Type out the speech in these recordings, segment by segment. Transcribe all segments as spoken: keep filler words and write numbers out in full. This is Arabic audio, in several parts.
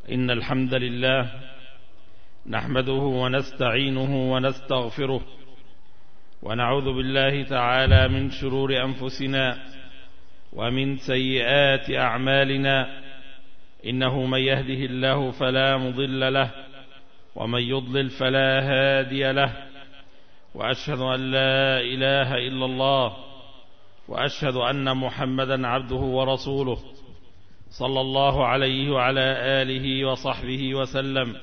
إن الحمد لله نحمده ونستعينه ونستغفره ونعوذ بالله تعالى من شرور أنفسنا ومن سيئات أعمالنا، إنه من يهده الله فلا مضل له ومن يضلل فلا هادي له، وأشهد أن لا إله إلا الله وأشهد أن محمدا عبده ورسوله صلى الله عليه وعلى آله وصحبه وسلم.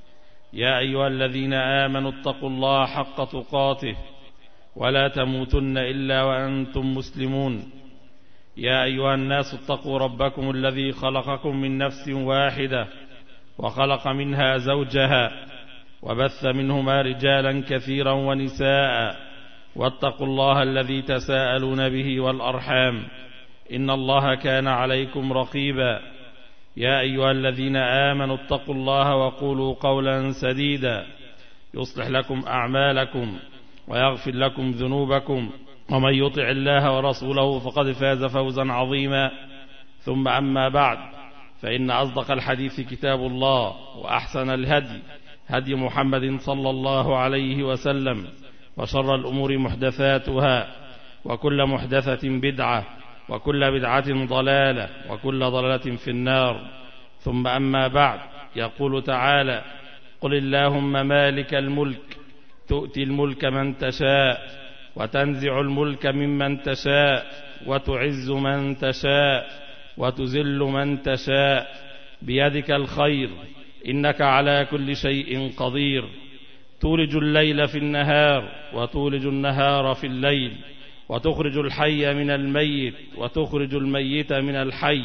يا أيها الذين آمنوا اتقوا الله حق تقاته ولا تموتن إلا وأنتم مسلمون. يا أيها الناس اتقوا ربكم الذي خلقكم من نفس واحدة وخلق منها زوجها وبث منهما رجالا كثيرا ونساء، واتقوا الله الذي تساءلون به والأرحام إن الله كان عليكم رقيبا. يا أيها الذين آمنوا اتقوا الله وقولوا قولا سديدا يصلح لكم أعمالكم ويغفر لكم ذنوبكم، ومن يطع الله ورسوله فقد فاز فوزا عظيما. ثم أما بعد، فإن أصدق الحديث كتاب الله، وأحسن الهدي هدي محمد صلى الله عليه وسلم، وشر الأمور محدثاتها، وكل محدثة بدعة، وكل بدعة ضلالة، وكل ضلالة في النار. ثم أما بعد، يقول تعالى: قل اللهم مالك الملك تؤتي الملك من تشاء وتنزع الملك ممن تشاء وتعز من تشاء وتذل من تشاء بيدك الخير إنك على كل شيء قدير. تولج الليل في النهار وتولج النهار في الليل، وتخرج الحي من الميت وتخرج الميت من الحي،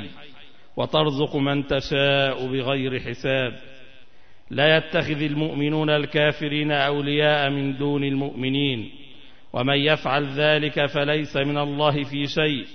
وترزق من تشاء بغير حساب. لا يتخذ المؤمنون الكافرين أولياء من دون المؤمنين، ومن يفعل ذلك فليس من الله في شيء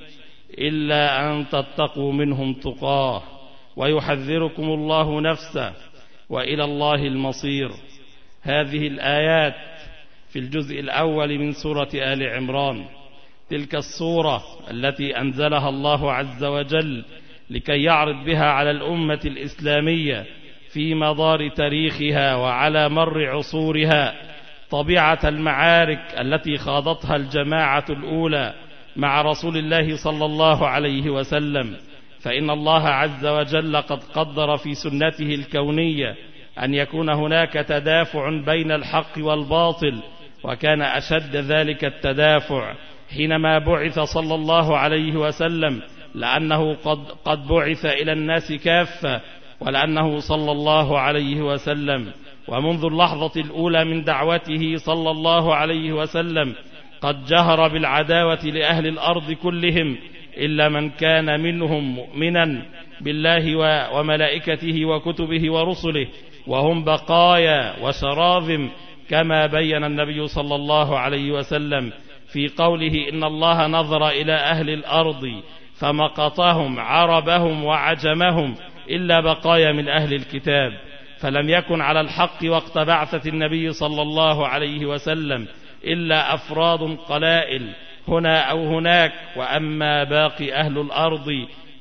إلا أن تتقوا منهم تقاه، ويحذركم الله نفسه، وإلى الله المصير. هذه الآيات في الجزء الأول من سورة آل عمران، تلك السورة التي أنزلها الله عز وجل لكي يعرض بها على الأمة الإسلامية في مدار تاريخها وعلى مر عصورها طبيعة المعارك التي خاضتها الجماعة الأولى مع رسول الله صلى الله عليه وسلم. فإن الله عز وجل قد قدر في سنته الكونية أن يكون هناك تدافع بين الحق والباطل، وكان أشد ذلك التدافع حينما بعث صلى الله عليه وسلم، لأنه قد, قد بعث إلى الناس كافة، ولأنه صلى الله عليه وسلم ومنذ اللحظة الأولى من دعوته صلى الله عليه وسلم قد جهر بالعداوة لأهل الأرض كلهم إلا من كان منهم مؤمنا بالله وملائكته وكتبه ورسله، وهم بقايا وشراذم، كما بين النبي صلى الله عليه وسلم في قوله: إن الله نظر إلى أهل الأرض فمقتهم عربهم وعجمهم إلا بقايا من أهل الكتاب. فلم يكن على الحق وقت بعثة النبي صلى الله عليه وسلم إلا أفراد قلائل هنا أو هناك، وأما باقي أهل الأرض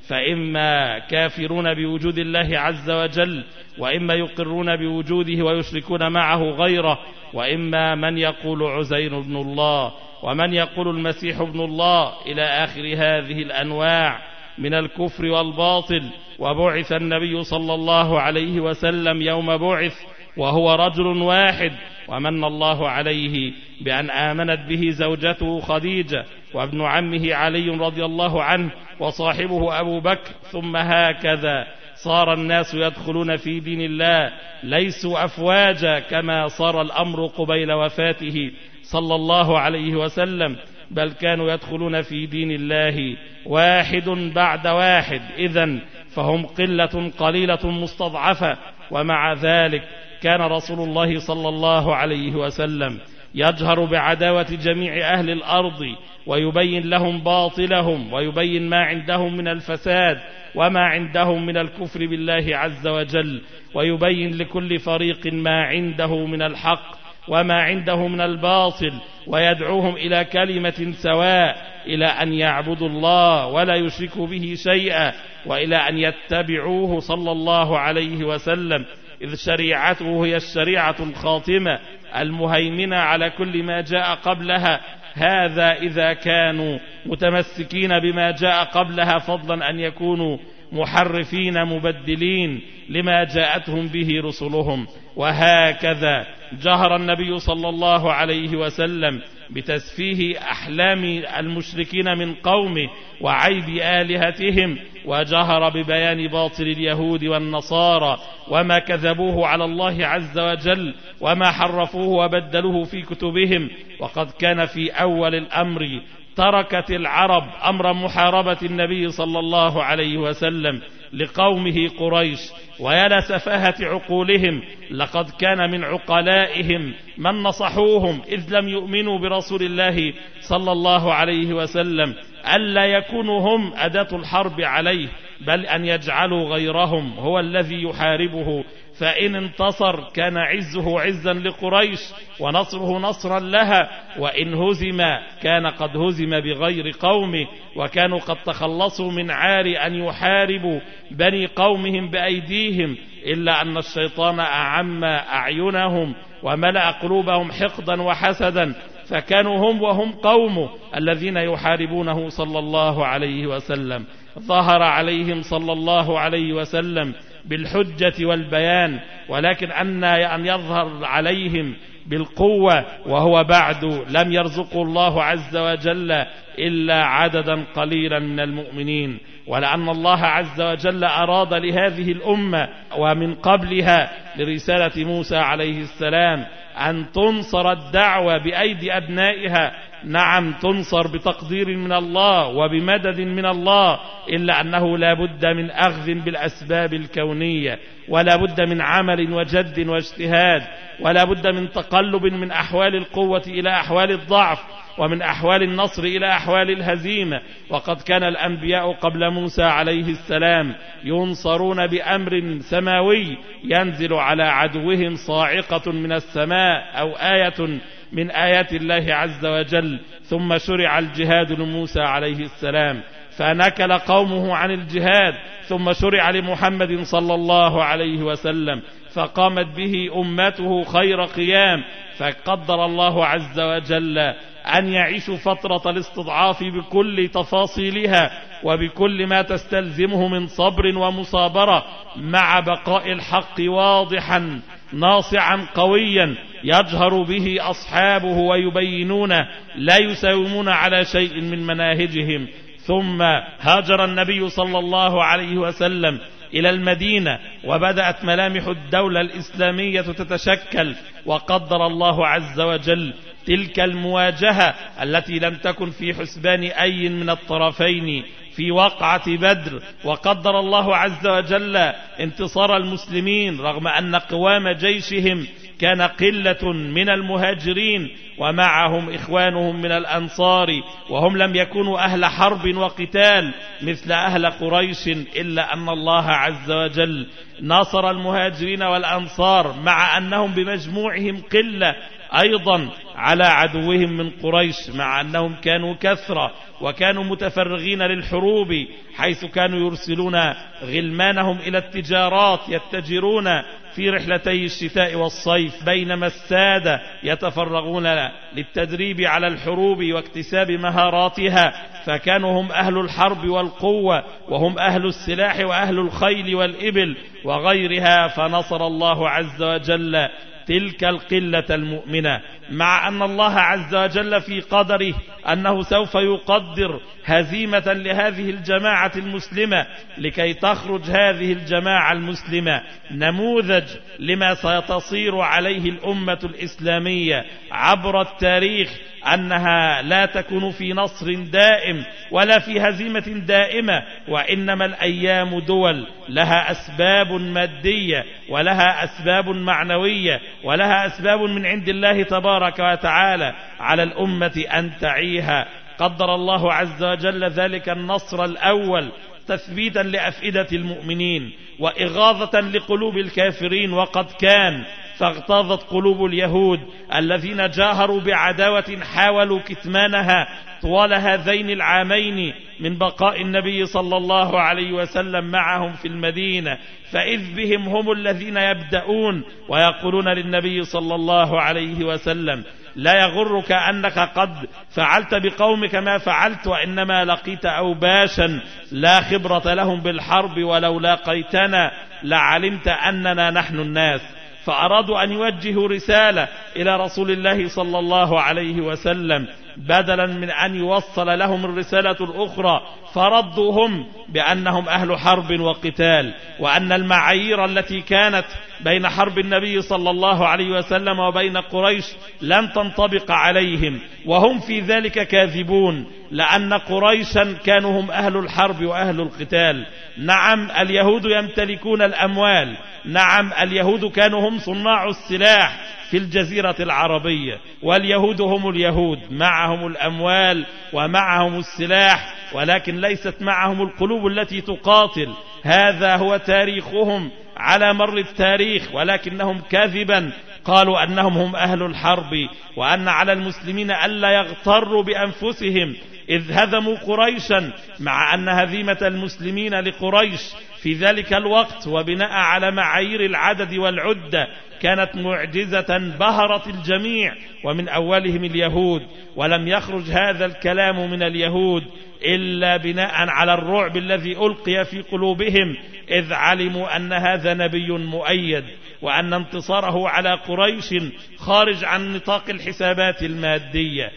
فإما كافرون بوجود الله عز وجل، وإما يقرون بوجوده ويشركون معه غيره، وإما من يقول عزير بن الله، ومن يقول المسيح ابن الله، إلى آخر هذه الأنواع من الكفر والباطل. وبعث النبي صلى الله عليه وسلم يوم بعث وهو رجل واحد، ومن الله عليه بأن آمنت به زوجته خديجة وابن عمه علي رضي الله عنه وصاحبه أبو بكر. ثم هكذا صار الناس يدخلون في دين الله، ليسوا أفواجا كما صار الأمر قبيل وفاته صلى الله عليه وسلم، بل كانوا يدخلون في دين الله واحد بعد واحد. إذن فهم قلة قليلة مستضعفة، ومع ذلك كان رسول الله صلى الله عليه وسلم يجهر بعداوة جميع أهل الأرض، ويبين لهم باطلهم، ويبين ما عندهم من الفساد وما عندهم من الكفر بالله عز وجل، ويبين لكل فريق ما عنده من الحق وما عنده من الباطل، ويدعوهم إلى كلمة سواء، إلى أن يعبدوا الله ولا يشركوا به شيئا، وإلى أن يتبعوه صلى الله عليه وسلم، إذ شريعته هي الشريعة الخاتمة المهيمنة على كل ما جاء قبلها. هذا إذا كانوا متمسكين بما جاء قبلها، فضلا أن يكونوا محرفين مبدلين لما جاءتهم به رسلهم. وهكذا جهر النبي صلى الله عليه وسلم بتسفيه أحلام المشركين من قومه وعيب آلهتهم، وجهر ببيان باطل اليهود والنصارى وما كذبوه على الله عز وجل وما حرفوه وبدلوه في كتبهم. وقد كان في أول الأمر تركت العرب أمر محاربة النبي صلى الله عليه وسلم لقومه قريش، ويا سفاهة عقولهم، لقد كان من عقلائهم من نصحوهم إذ لم يؤمنوا برسول الله صلى الله عليه وسلم ألا يكونوا هم أداة الحرب عليه، بل أن يجعلوا غيرهم هو الذي يحاربه، فإن انتصر كان عزه عزا لقريش ونصره نصرا لها، وإن هزم كان قد هزم بغير قومه، وكانوا قد تخلصوا من عار أن يحاربوا بني قومهم بأيديهم، إلا أن الشيطان أعم أعينهم وملأ قلوبهم حقدا وحسدا، فكانوا هم وهم قومه الذين يحاربونه صلى الله عليه وسلم. ظهر عليهم صلى الله عليه وسلم بالحجة والبيان، ولكن أن أن يظهر عليهم بالقوة وهو بعد لم يرزق الله عز وجل إلا عددا قليلا من المؤمنين. ولأن الله عز وجل أراد لهذه الأمة ومن قبلها لرسالة موسى عليه السلام أن تنصر الدعوة بأيدي أبنائها، نعم تنصر بتقدير من الله وبمدد من الله، إلا أنه لا بد من أخذ بالأسباب الكونية، ولا بد من عمل وجد واجتهاد، ولا بد من تقلب من أحوال القوة إلى أحوال الضعف، ومن أحوال النصر إلى أحوال الهزيمة. وقد كان الأنبياء قبل موسى عليه السلام ينصرون بأمر سماوي ينزل على عدوهم صاعقة من السماء أو آية من آيات الله عز وجل، ثم شرع الجهاد لموسى عليه السلام فنكل قومه عن الجهاد، ثم شرع لمحمد صلى الله عليه وسلم فقامت به أمته خير قيام. فقدر الله عز وجل أن يعيشوا فترة الاستضعاف بكل تفاصيلها وبكل ما تستلزمه من صبر ومصابرة، مع بقاء الحق واضحا ناصعا قويا يجهر به أصحابه ويبينونه، لا يساومون على شيء من مناهجهم. ثم هاجر النبي صلى الله عليه وسلم إلى المدينة، وبدأت ملامح الدولة الإسلامية تتشكل، وقدر الله عز وجل تلك المواجهة التي لم تكن في حسبان أي من الطرفين في وقعة بدر، وقدر الله عز وجل انتصار المسلمين رغم أن قوام جيشهم كان قلة من المهاجرين ومعهم إخوانهم من الأنصار، وهم لم يكونوا أهل حرب وقتال مثل أهل قريش، إلا أن الله عز وجل ناصر المهاجرين والأنصار مع أنهم بمجموعهم قلة أيضا على عدوهم من قريش، مع أنهم كانوا كثرة وكانوا متفرغين للحروب، حيث كانوا يرسلون غلمانهم إلى التجارات يتجرون في رحلتي الشتاء والصيف، بينما السادة يتفرغون للتدريب على الحروب واكتساب مهاراتها، فكانوا هم أهل الحرب والقوة، وهم أهل السلاح وأهل الخيل والإبل وغيرها. فنصر الله عز وجل تلك القلة المؤمنة، مع أن الله عز وجل في قدره أنه سوف يقدر هزيمة لهذه الجماعة المسلمة، لكي تخرج هذه الجماعة المسلمة نموذج لما ستصير عليه الأمة الإسلامية عبر التاريخ، أنها لا تكون في نصر دائم ولا في هزيمة دائمة، وإنما الأيام دول لها أسباب مادية ولها أسباب معنوية ولها أسباب من عند الله تبارك وتعالى على الأمة أن تعيها. قدر الله عز وجل ذلك النصر الأول تثبيتا لأفئدة المؤمنين وإغاظة لقلوب الكافرين، وقد كان فاغتاظت قلوب اليهود الذين جاهروا بعداوة حاولوا كتمانها طوال هذين العامين من بقاء النبي صلى الله عليه وسلم معهم في المدينة، فإذ بهم هم الذين يبدأون ويقولون للنبي صلى الله عليه وسلم: لا يغرك أنك قد فعلت بقومك ما فعلت، وإنما لقيت أوباشا لا خبرة لهم بالحرب، ولو لاقيتنا لعلمت أننا نحن الناس. فأرادوا أن يوجهوا رسالة إلى رسول الله صلى الله عليه وسلم بدلا من أن يوصل لهم الرسالة الأخرى، فردوا هم بأنهم أهل حرب وقتال، وأن المعايير التي كانت بين حرب النبي صلى الله عليه وسلم وبين قريش لن تنطبق عليهم، وهم في ذلك كاذبون، لأن قريشا كانوا هم أهل الحرب وأهل القتال. نعم اليهود يمتلكون الأموال، نعم اليهود كانوا هم صناع السلاح في الجزيرة العربية، واليهود هم اليهود، معهم الأموال ومعهم السلاح، ولكن ليست معهم القلوب التي تقاتل. هذا هو تاريخهم على مر التاريخ، ولكنهم كاذبا قالوا أنهم هم أهل الحرب، وأن على المسلمين ألا يغتروا بأنفسهم إذ هزموا قريشا، مع أن هزيمة المسلمين لقريش في ذلك الوقت وبناء على معايير العدد والعدة كانت معجزة بهرت الجميع ومن أولهم اليهود، ولم يخرج هذا الكلام من اليهود إلا بناء على الرعب الذي ألقي في قلوبهم إذ علموا أن هذا نبي مؤيد، وأن انتصاره على قريش خارج عن نطاق الحسابات المادية.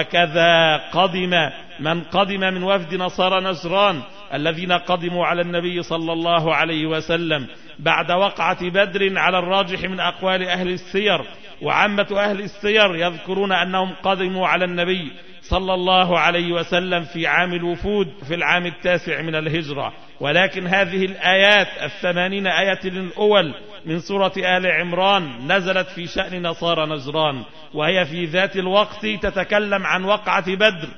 وكذا قدم من قدم من وفد نصارى نجران الذين قدموا على النبي صلى الله عليه وسلم بعد وقعة بدر على الراجح من أقوال أهل السير، وعامة أهل السير يذكرون أنهم قدموا على النبي صلى الله عليه وسلم في عام الوفود في العام التاسع من الهجرة. ولكن هذه الآيات الثمانين آية الأول من سورة آل عمران نزلت في شأن نصارى نجران، وهي في ذات الوقت تتكلم عن وقعة بدر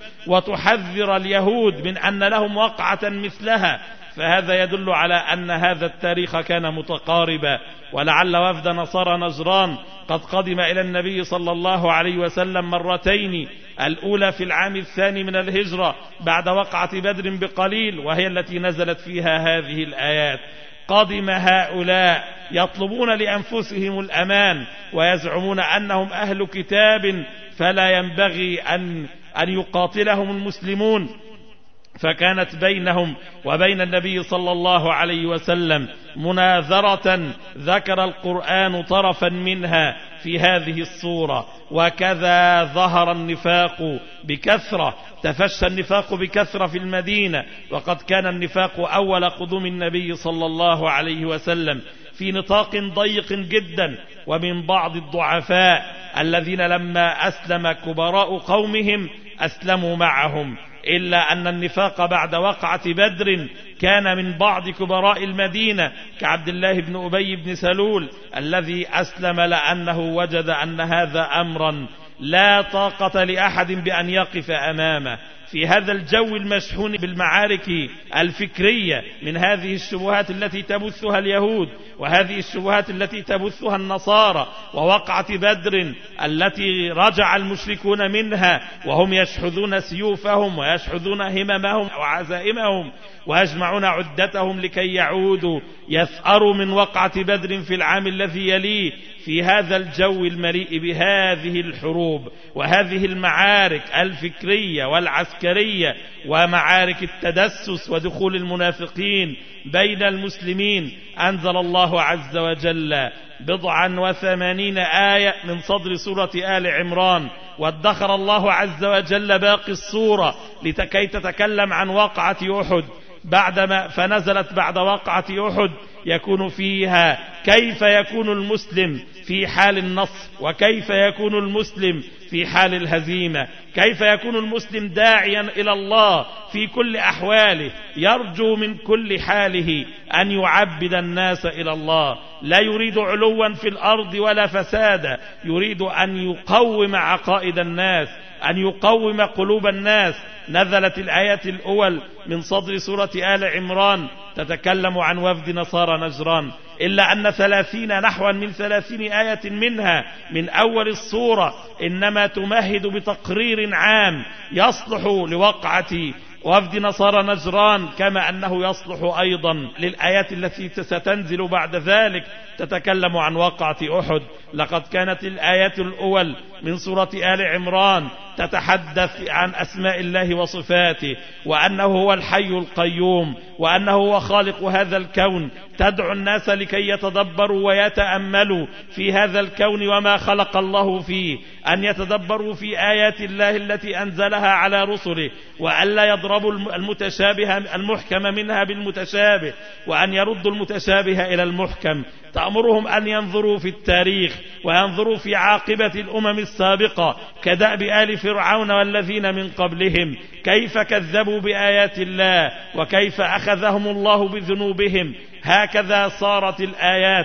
وتحذر اليهود من أن لهم وقعة مثلها. فهذا يدل على أن هذا التاريخ كان متقاربا، ولعل وفد نصارى نجران قد قدم إلى النبي صلى الله عليه وسلم مرتين، الأولى في العام الثاني من الهجرة بعد وقعة بدر بقليل، وهي التي نزلت فيها هذه الآيات. قدم هؤلاء يطلبون لأنفسهم الأمان ويزعمون أنهم أهل كتاب فلا ينبغي أن, أن يقاتلهم المسلمون، فكانت بينهم وبين النبي صلى الله عليه وسلم مناظرة ذكر القرآن طرفا منها في هذه الصورة. وكذا ظهر النفاق بكثرة، تفشى النفاق بكثرة في المدينة، وقد كان النفاق أول قدوم النبي صلى الله عليه وسلم في نطاق ضيق جدا، ومن بعض الضعفاء الذين لما أسلم كبراء قومهم أسلموا معهم، إلا أن النفاق بعد وقعة بدر كان من بعض كبراء المدينة كعبد الله بن أبي بن سلول الذي أسلم لأنه وجد أن هذا أمرا لا طاقة لأحد بأن يقف أمامه. في هذا الجو المشحون بالمعارك الفكرية من هذه الشبهات التي تبثها اليهود وهذه الشبهات التي تبثها النصارى، ووقعة بدر التي رجع المشركون منها وهم يشحذون سيوفهم ويشحذون هممهم وعزائمهم ويجمعون عدتهم لكي يعودوا يثأروا من وقعة بدر في العام الذي يليه. في هذا الجو المليء بهذه الحروب وهذه المعارك الفكرية والعسكرية ومعارك التدسس ودخول المنافقين بين المسلمين، أنزل الله عز وجل بضعا وثمانين آية من صدر سورة آل عمران، وادخر الله عز وجل باقي السورة لكي تتكلم عن وقعة أحد بعدما فنزلت بعد وقعة أحد يكون فيها كيف يكون المسلم في حال النصر، وكيف يكون المسلم في حال الهزيمة، كيف يكون المسلم داعيا إلى الله في كل أحواله، يرجو من كل حاله أن يعبد الناس إلى الله، لا يريد علوا في الأرض ولا فسادا، يريد أن يقوم عقائد الناس، أن يقوم قلوب الناس. نزلت الآيات الأول من صدر سورة آل عمران تتكلم عن وفد نصارى نجران إلا أن ثلاثين نحوا من ثلاثين آية منها من أول الصورة إنما تمهد بتقرير عام يصلح لوقعة وفد نصارى نجران، كما أنه يصلح أيضا للآيات التي ستنزل بعد ذلك تتكلم عن وقعة أحد. لقد كانت الآيات الأول من سورة آل عمران تتحدث عن أسماء الله وصفاته، وأنه هو الحي القيوم، وأنه هو خالق هذا الكون، تدعو الناس لكي يتدبروا ويتأملوا في هذا الكون وما خلق الله فيه، أن يتدبروا في آيات الله التي أنزلها على رسله، وألا يضربوا المتشابه المحكم منها بالمتشابه، وأن يردوا المتشابه إلى المحكم. تأمرهم أن ينظروا في التاريخ وينظروا في عاقبة الأمم السابقة كدأب آل فرعون والذين من قبلهم، كيف كذبوا بآيات الله وكيف أخذهم الله بذنوبهم. هكذا صارت الآيات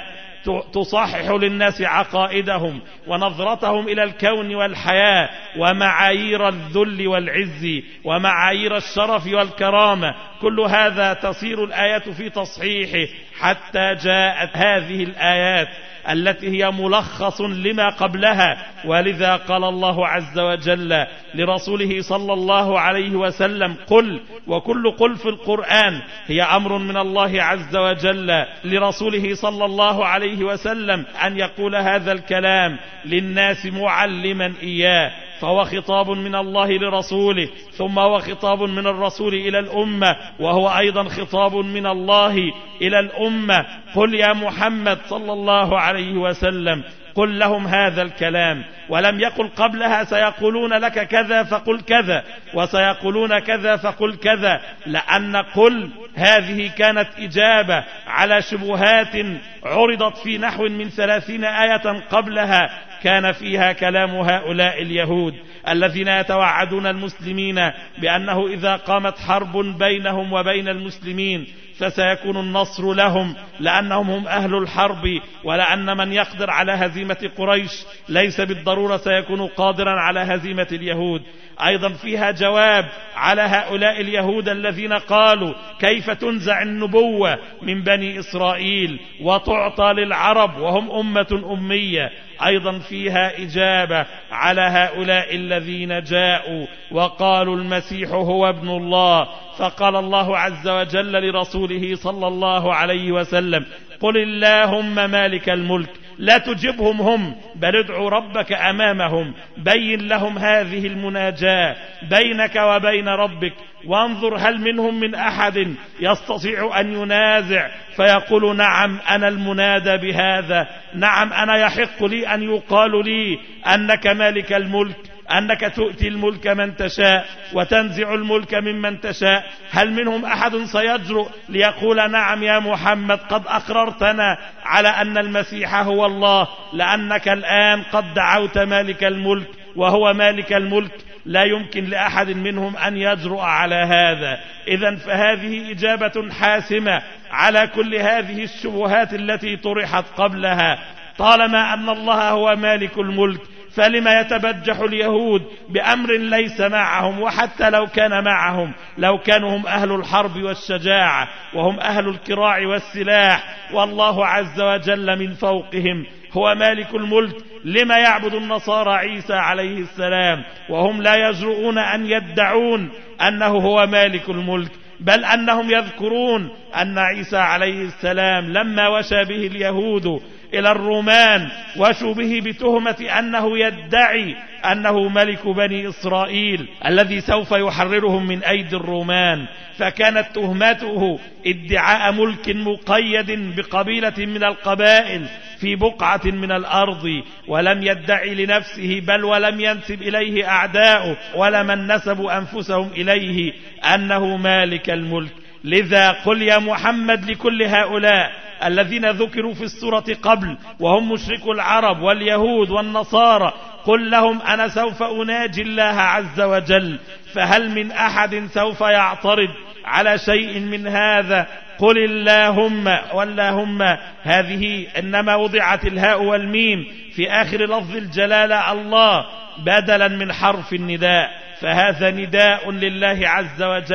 تصحح للناس عقائدهم ونظرتهم إلى الكون والحياة ومعايير الذل والعز ومعايير الشرف والكرامة. كل هذا تصير الآيات في تصحيحه حتى جاءت هذه الآيات التي هي ملخص لما قبلها. ولذا قال الله عز وجل لرسوله صلى الله عليه وسلم: قل. وكل قل في القرآن هي أمر من الله عز وجل لرسوله صلى الله عليه وسلم أن يقول هذا الكلام للناس معلما إياه، فهو خطاب من الله لرسوله، ثم هو خطاب من الرسول إلى الأمة، وهو أيضا خطاب من الله إلى الأمة. قل يا محمد صلى الله عليه وسلم، قل لهم هذا الكلام. ولم يقل قبلها سيقولون لك كذا فقل كذا، وسيقولون كذا فقل كذا، لأن قل هذه كانت إجابة على شبهات عرضت في نحو من ثلاثين آية قبلها كان فيها كلام هؤلاء اليهود الذين يتوعدون المسلمين بأنه إذا قامت حرب بينهم وبين المسلمين فسيكون النصر لهم، لأنهم هم أهل الحرب، ولأن من يقدر على هزيمة قريش ليس بالضرورة سيكون قادرا على هزيمة اليهود. أيضا فيها جواب على هؤلاء اليهود الذين قالوا كيف تنزع النبوة من بني إسرائيل وتعطى للعرب وهم أمة أمية. أيضا فيها إجابة على هؤلاء الذين جاءوا وقالوا المسيح هو ابن الله، فقال الله عز وجل لرسوله صلى الله عليه وسلم: قل اللهم مالك الملك. لا تجبهم هم، بل ادعوا ربك أمامهم، بين لهم هذه المناجاة بينك وبين ربك، وانظر هل منهم من أحد يستطيع أن ينازع فيقول نعم أنا المنادى بهذا، نعم أنا يحق لي أن يقال لي أنك مالك الملك، أنك تؤتي الملك من تشاء وتنزع الملك ممن تشاء. هل منهم أحد سيجرؤ ليقول نعم يا محمد قد أقررتنا على أن المسيح هو الله، لأنك الآن قد دعوت مالك الملك وهو مالك الملك؟ لا يمكن لأحد منهم أن يجرؤ على هذا. إذن فهذه إجابة حاسمة على كل هذه الشبهات التي طرحت قبلها. طالما أن الله هو مالك الملك فلما يتبجح اليهود بأمر ليس معهم؟ وحتى لو كان معهم، لو كانوا هم أهل الحرب والشجاعة وهم أهل الكراع والسلاح والله عز وجل من فوقهم هو مالك الملك، لما يعبد النصارى عيسى عليه السلام وهم لا يجرؤون أن يدعون أنه هو مالك الملك؟ بل أنهم يذكرون أن عيسى عليه السلام لما وشى به اليهود إلى الرومان وشوا به بتهمة أنه يدعي أنه ملك بني إسرائيل الذي سوف يحررهم من أيدي الرومان، فكانت تهمته ادعاء ملك مقيد بقبيلة من القبائل في بقعة من الأرض، ولم يدعي لنفسه بل ولم ينسب إليه أعداؤه ولا من نسبوا أنفسهم إليه أنه مالك الملك. لذا قل يا محمد لكل هؤلاء الذين ذكروا في السورة قبل وهم مشركو العرب واليهود والنصارى، قل لهم أنا سوف أناجي الله عز وجل، فهل من أحد سوف يعترض على شيء من هذا؟ قل اللهم، واللهم هذه إنما وضعت الهاء والميم في آخر لفظ الجلالة الله بدلا من حرف النداء، فهذا نداء لله عز وجل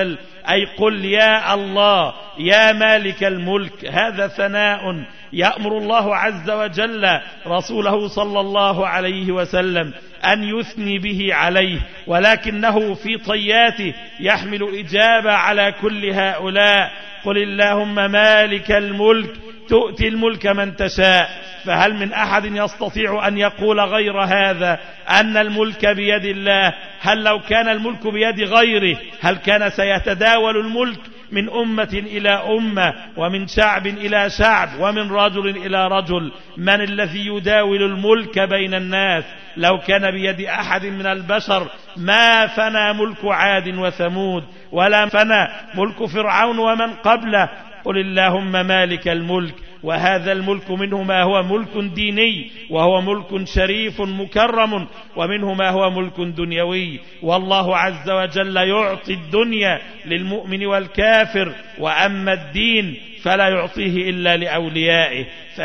أي قل يا الله يا مالك الملك. هذا ثناء يأمر الله عز وجل رسوله صلى الله عليه وسلم أن يثني به عليه، ولكنه في طياته يحمل إجابة على كل هؤلاء. قل اللهم مالك الملك تؤتي الملك من تشاء. فهل من أحد يستطيع أن يقول غير هذا أن الملك بيد الله؟ هل لو كان الملك بيد غيره هل كان سيتداول الملك من أمة إلى أمة، ومن شعب إلى شعب، ومن رجل إلى رجل؟ من الذي يداول الملك بين الناس؟ لو كان بيد أحد من البشر ما فنى ملك عاد وثمود، ولا فنى ملك فرعون ومن قبله. قل اللهم مالك الملك. وهذا الملك منه ما هو ملك ديني وهو ملك شريف مكرم، ومنه ما هو ملك دنيوي. والله عز وجل يعطي الدنيا للمؤمن والكافر، وأما الدين فلا يعطيه إلا لأوليائه.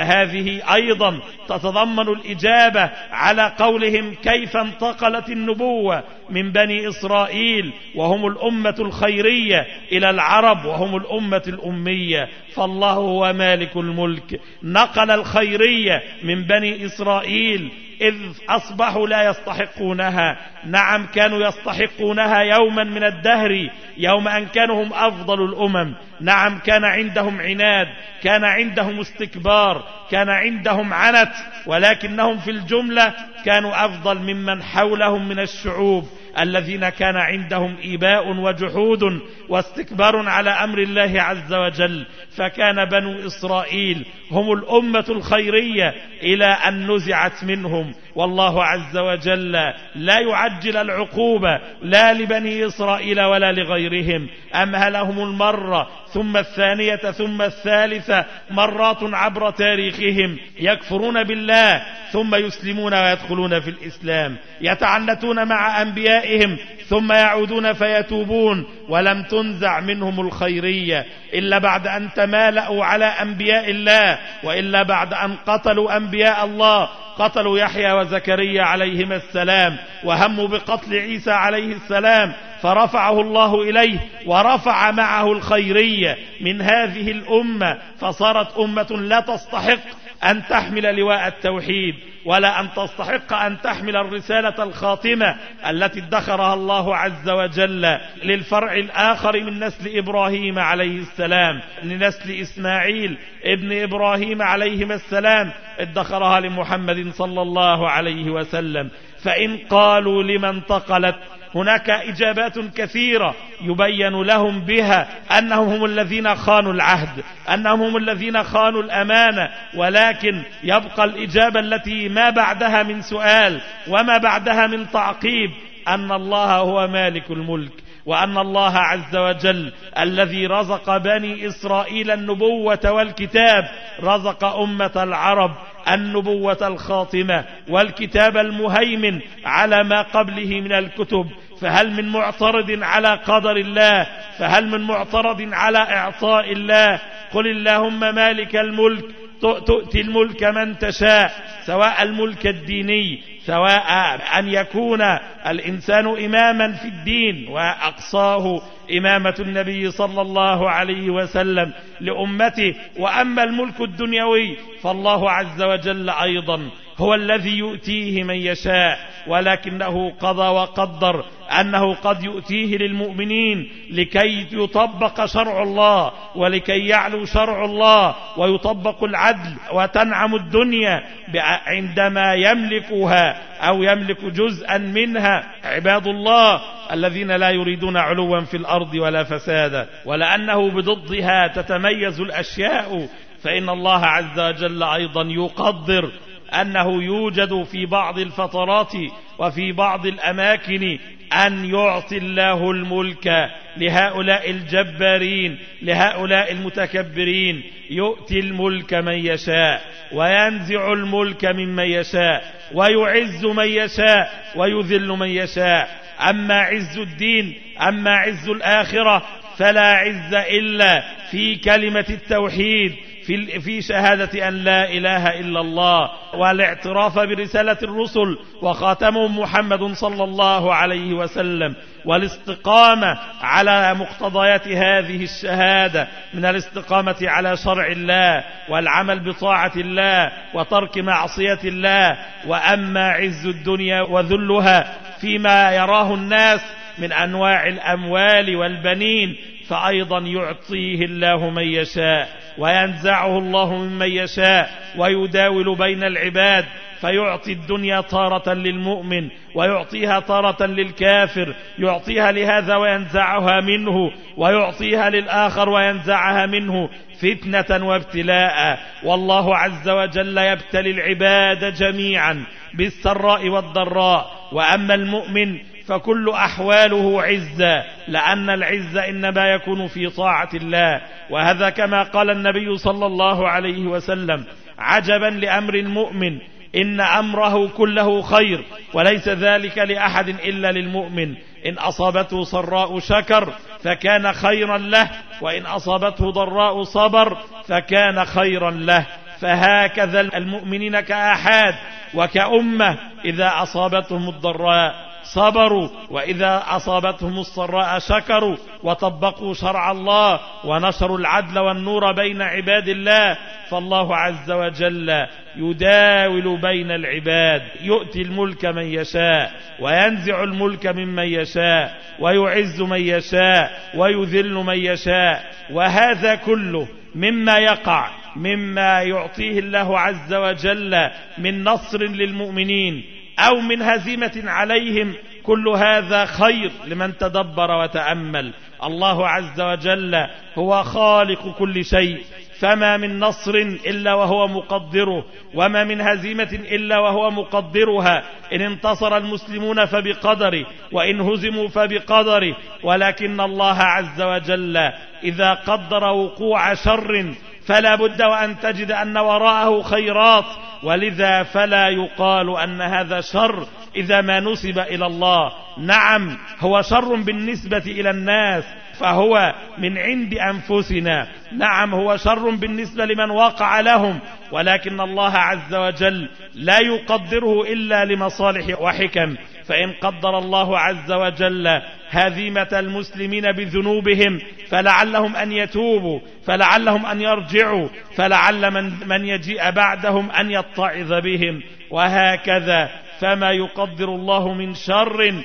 فهذه أيضا تتضمن الإجابة على قولهم كيف انتقلت النبوة من بني إسرائيل وهم الأمة الخيرية إلى العرب وهم الأمة الأمية. فالله هو مالك الملك، نقل الخيرية من بني إسرائيل إذ أصبحوا لا يستحقونها. نعم كانوا يستحقونها يوما من الدهر، يوم أن كانوا هم أفضل الأمم. نعم كان عندهم عناد، كان عندهم استكبار، كان عندهم عنت، ولكنهم في الجملة كانوا أفضل ممن حولهم من الشعوب الذين كان عندهم إيباء وجحود واستكبار على أمر الله عز وجل. فكان بنو إسرائيل هم الأمة الخيرية إلى أن نزعت منهم. والله عز وجل لا يعجل العقوبة لا لبني إسرائيل ولا لغيرهم، أمهلهم المرة ثم الثانية ثم الثالثة مرات عبر تاريخهم، يكفرون بالله ثم يسلمون ويدخلون في الإسلام، يتعنتون مع أنبيائهم ثم يعودون فيتوبون، ولم تنزع منهم الخيرية إلا بعد أن تمالأوا على أنبياء الله، وإلا بعد أن قتلوا أنبياء الله. قتلوا يحيى وزكريا عليهما السلام، وهموا بقتل عيسى عليه السلام، فرفعه الله إليه ورفع معه الخيرية من هذه الأمة، فصارت أمة لا تستحق أن تحمل لواء التوحيد، ولا أن تستحق أن تحمل الرسالة الخاتمة التي ادخرها الله عز وجل للفرع الآخر من نسل إبراهيم عليه السلام، لنسل إسماعيل ابن إبراهيم عليهما السلام، ادخرها لمحمد صلى الله عليه وسلم. فإن قالوا لما انتقلت، هناك إجابات كثيرة يبين لهم بها أنهم هم الذين خانوا العهد، أنهم هم الذين خانوا الأمانة، ولكن يبقى الإجابة التي ما بعدها من سؤال وما بعدها من تعقيب، أن الله هو مالك الملك، وأن الله عز وجل الذي رزق بني إسرائيل النبوة والكتاب رزق أمة العرب النبوة الخاتمة والكتاب المهيمن على ما قبله من الكتب. فهل من معترض على قدر الله؟ فهل من معترض على إعطاء الله؟ قل اللهم مالك الملك تؤتي الملك من تشاء، سواء الملك الديني، سواء أن يكون الإنسان إماما في الدين وأقصاه إمامة النبي صلى الله عليه وسلم لأمته. وأما الملك الدنيوي فالله عز وجل أيضا هو الذي يؤتيه من يشاء، ولكنه قضى وقدر أنه قد يؤتيه للمؤمنين لكي يطبق شرع الله، ولكي يعلو شرع الله ويطبق العدل وتنعم الدنيا عندما يملكها أو يملك جزءا منها عباد الله الذين لا يريدون علوا في الأرض ولا فسادا. ولأنه بضدها تتميز الأشياء، فإن الله عز وجل أيضا يقدر أنه يوجد في بعض الفترات وفي بعض الأماكن أن يعطي الله الملك لهؤلاء الجبارين، لهؤلاء المتكبرين، يؤتي الملك من يشاء وينزع الملك ممن يشاء، ويعز من يشاء ويذل من يشاء. أما عز الدين، أما عز الآخرة، فلا عز إلا في كلمة التوحيد، في في شهادة أن لا إله إلا الله والاعتراف برسالة الرسل وخاتمهم محمد صلى الله عليه وسلم، والاستقامة على مقتضيات هذه الشهادة من الاستقامة على شرع الله والعمل بطاعة الله وترك معصية الله. وأما عز الدنيا وذلها فيما يراه الناس من أنواع الأموال والبنين فأيضا يعطيه الله من يشاء وينزعه الله ممن يشاء ويداول بين العباد، فيعطي الدنيا تارة للمؤمن ويعطيها تارة للكافر، يعطيها لهذا وينزعها منه، ويعطيها للآخر وينزعها منه، فتنة وابتلاء. والله عز وجل يبتلي العباد جميعا بالسراء والضراء. وأما المؤمن فكل أحواله عزة، لأن العزة إنما يكون في طاعة الله. وهذا كما قال النبي صلى الله عليه وسلم: عجبا لأمر المؤمن إن أمره كله خير وليس ذلك لأحد إلا للمؤمن، إن أصابته سراء شكر فكان خيرا له، وإن أصابته ضراء صبر فكان خيرا له. فهكذا المؤمنين كآحاد وكأمة، إذا أصابتهم الضراء صبروا، وإذا أصابتهم السراء شكروا وطبقوا شرع الله ونشروا العدل والنور بين عباد الله. فالله عز وجل يداول بين العباد، يؤتي الملك من يشاء وينزع الملك ممن يشاء ويعز من يشاء ويذل من يشاء. وهذا كله مما يقع مما يعطيه الله عز وجل من نصر للمؤمنين أو من هزيمة عليهم، كل هذا خير لمن تدبر وتأمل. الله عز وجل هو خالق كل شيء، فما من نصر إلا وهو مقدره، وما من هزيمة إلا وهو مقدرها. إن انتصر المسلمون فبقدره، وإن هزموا فبقدره. ولكن الله عز وجل إذا قدر وقوع شر فلا بد وأن تجد أن وراءه خيرات، ولذا فلا يقال أن هذا شر إذا ما نسب إلى الله. نعم هو شر بالنسبة إلى الناس فهو من عند أنفسنا، نعم هو شر بالنسبة لمن وقع لهم، ولكن الله عز وجل لا يقدره إلا لمصالح وحكم. فإن قدر الله عز وجل هزيمة المسلمين بذنوبهم فلعلهم أن يتوبوا، فلعلهم أن يرجعوا، فلعل من, من يجيء بعدهم أن يتعظ بهم، وهكذا. فما يقدر الله من شر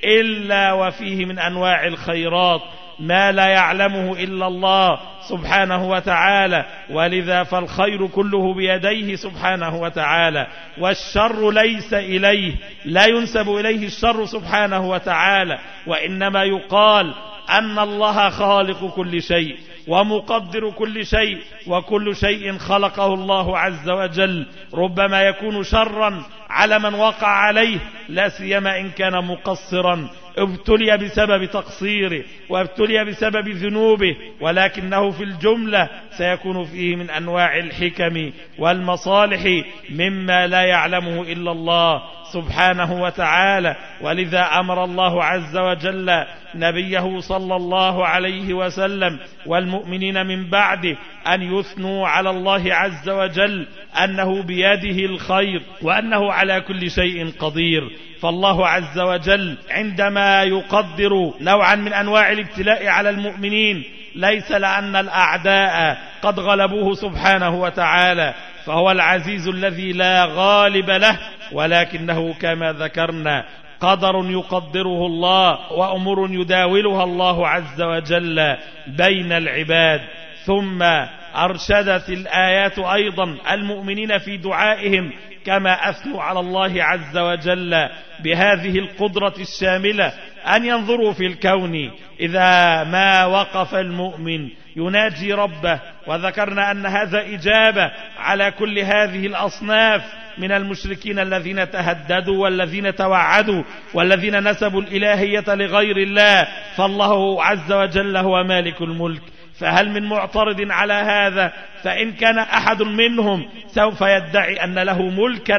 إلا وفيه من أنواع الخيرات ما لا يعلمه إلا الله سبحانه وتعالى. ولذا فالخير كله بيديه سبحانه وتعالى، والشر ليس إليه، لا ينسب إليه الشر سبحانه وتعالى، وإنما يقال أن الله خالق كل شيء ومقدر كل شيء، وكل شيء خلقه الله عز وجل ربما يكون شرا على من وقع عليه، لا سيما إن كان مقصرا ابتلي بسبب تقصيره وابتلي بسبب ذنوبه، ولكنه في الجملة سيكون فيه من أنواع الحكم والمصالح مما لا يعلمه إلا الله سبحانه وتعالى. ولذا أمر الله عز وجل نبيه صلى الله عليه وسلم والمؤمنين من بعده أن يثنوا على الله عز وجل أنه بيده الخير وأنه على كل شيء قدير. فالله عز وجل عندما يقدر نوعا من أنواع الابتلاء على المؤمنين ليس لأن الأعداء قد غلبوه سبحانه وتعالى، فهو العزيز الذي لا غالب له، ولكنه كما ذكرنا قدر يقدره الله وأمور يداولها الله عز وجل بين العباد. ثم أرشدت الآيات أيضا المؤمنين في دعائهم كما أثنوا على الله عز وجل بهذه القدرة الشاملة أن ينظروا في الكون إذا ما وقف المؤمن يناجي ربه. وذكرنا أن هذا إجابة على كل هذه الأصناف من المشركين الذين تهددوا والذين توعدوا والذين نسبوا الإلهية لغير الله، فالله عز وجل هو مالك الملك. فهل من معترض على هذا؟ فإن كان أحد منهم سوف يدعي أن له ملكا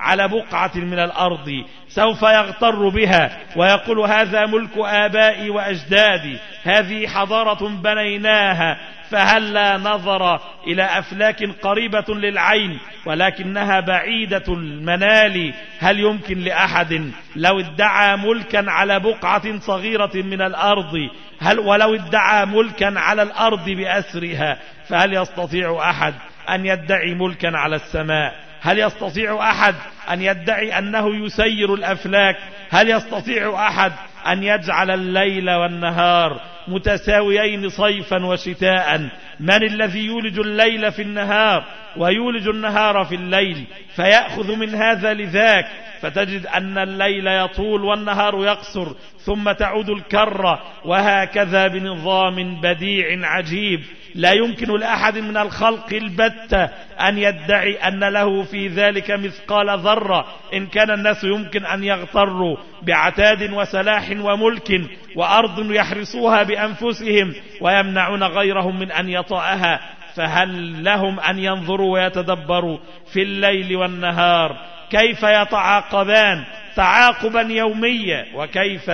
على بقعة من الأرض سوف يغتر بها ويقول هذا ملك آبائي وأجدادي، هذه حضارة بنيناها، فهلا نظر إلى أفلاك قريبة للعين ولكنها بعيدة المنال. هل يمكن لأحد لو ادعى ملكا على بقعة صغيرة من الأرض، هل ولو ادعى ملكا على الأرض بأسرها، فهل يستطيع أحد أن يدعي ملكا على السماء؟ هل يستطيع أحد أن يدعي أنه يسير الأفلاك؟ هل يستطيع أحد أن يجعل الليل والنهار متساويين صيفا وشتاء؟ من الذي يولج الليل في النهار ويولج النهار في الليل فيأخذ من هذا لذاك، فتجد أن الليل يطول والنهار يقصر ثم تعود الكرة، وهكذا بنظام بديع عجيب لا يمكن لأحد من الخلق البتة أن يدعي أن له في ذلك مثقال ذرة. إن كان الناس يمكن أن يغتروا بعتاد وسلاح وملك وأرض يحرسوها بأنفسهم ويمنعون غيرهم من أن يطأها، فهل لهم أن ينظروا ويتدبروا في الليل والنهار كيف يتعاقبان تعاقبا يوميا، وكيف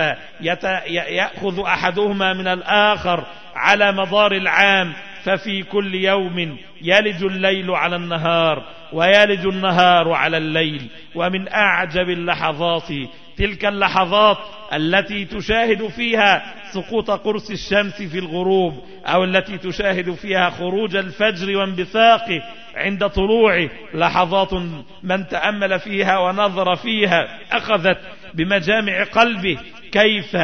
يأخذ أحدهما من الآخر على مدار العام، ففي كل يوم يلج الليل على النهار ويلج النهار على الليل. ومن أعجب اللحظات تلك اللحظات التي تشاهد فيها سقوط قرص الشمس في الغروب، أو التي تشاهد فيها خروج الفجر وانبثاقه عند طلوعه، لحظات من تأمل فيها ونظر فيها أخذت بمجامع قلبه كيف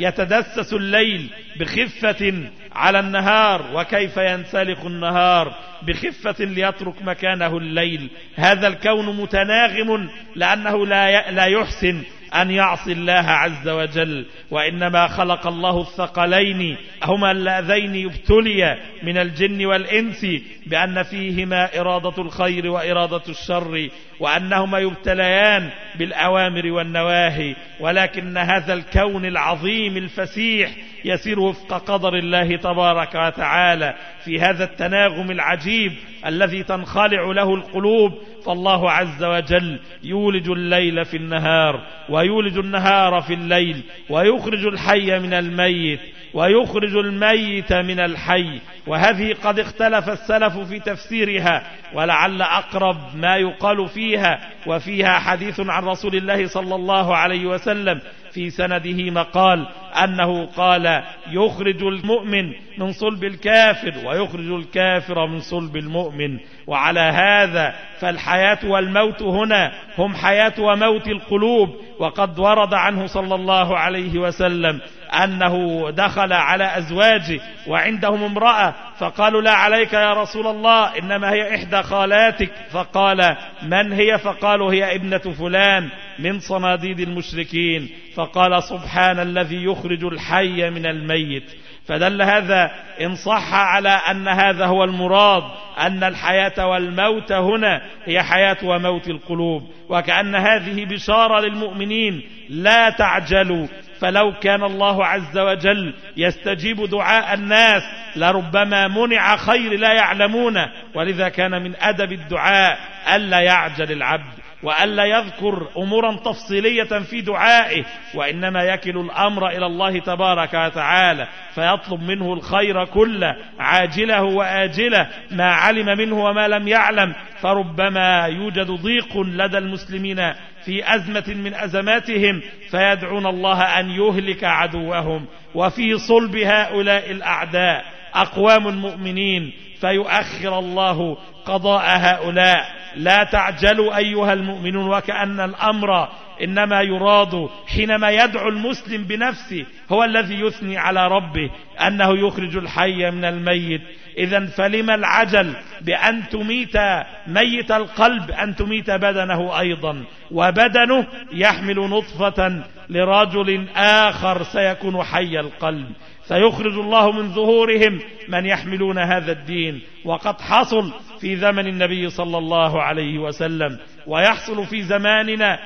يتدسس الليل بخفة على النهار وكيف ينسلخ النهار بخفة ليترك مكانه الليل. هذا الكون متناغم لأنه لا يحسن أن يعصي الله عز وجل، وإنما خلق الله الثقلين هما اللذين يبتليا من الجن والإنس بأن فيهما إرادة الخير وإرادة الشر، وأنهما يبتليان بالأوامر والنواهي، ولكن هذا الكون العظيم الفسيح يسير وفق قدر الله تبارك وتعالى في هذا التناغم العجيب الذي تنخلع له القلوب. فالله عز وجل يولج الليل في النهار ويولج النهار في الليل، ويخرج الحي من الميت ويخرج الميت من الحي. وهذه قد اختلف السلف في تفسيرها، ولعل أقرب ما يقال فيها وفيها حديث عن رسول الله صلى الله عليه وسلم في سنده مقال أنه قال يخرج المؤمن من صلب الكافر ويخرج الكافر من صلب المؤمن. وعلى هذا فالحياة والموت هنا هم حياة وموت القلوب. وقد ورد عنه صلى الله عليه وسلم أنه دخل على أزواجه وعندهم امرأة فقالوا لا عليك يا رسول الله إنما هي إحدى خالاتك، فقال من هي؟ فقالوا هي ابنة فلان من صناديد المشركين، فقال سبحان الذي يخرج الحي من الميت. فدل هذا إن صح على أن هذا هو المراد، أن الحياة والموت هنا هي حياة وموت القلوب، وكأن هذه بشارة للمؤمنين لا تعجلوا، فلو كان الله عز وجل يستجيب دعاء الناس لربما منع خير لا يعلمونه. ولذا كان من أدب الدعاء ألا يعجل العبد وألا يذكر أمورا تفصيلية في دعائه، وإنما يكل الأمر إلى الله تبارك وتعالى فيطلب منه الخير كله عاجله وآجله ما علم منه وما لم يعلم. فربما يوجد ضيق لدى المسلمين في أزمة من أزماتهم فيدعون الله أن يهلك عدوهم، وفي صلب هؤلاء الأعداء أقوام مؤمنين فيؤخر الله قضاء هؤلاء. لا تعجلوا أيها المؤمنون، وكأن الأمر إنما يراد حينما يدعو المسلم بنفسه هو الذي يثني على ربه أنه يخرج الحي من الميت. إذن فلما العجل بأن تميت ميت القلب أن تميت بدنه أيضا، وبدنه يحمل نطفة لرجل آخر سيكون حي القلب، سيخرج الله من ظهورهم من يحملون هذا الدين. وقد حصل في زمن النبي صلى الله عليه وسلم ويحصل في زماننا،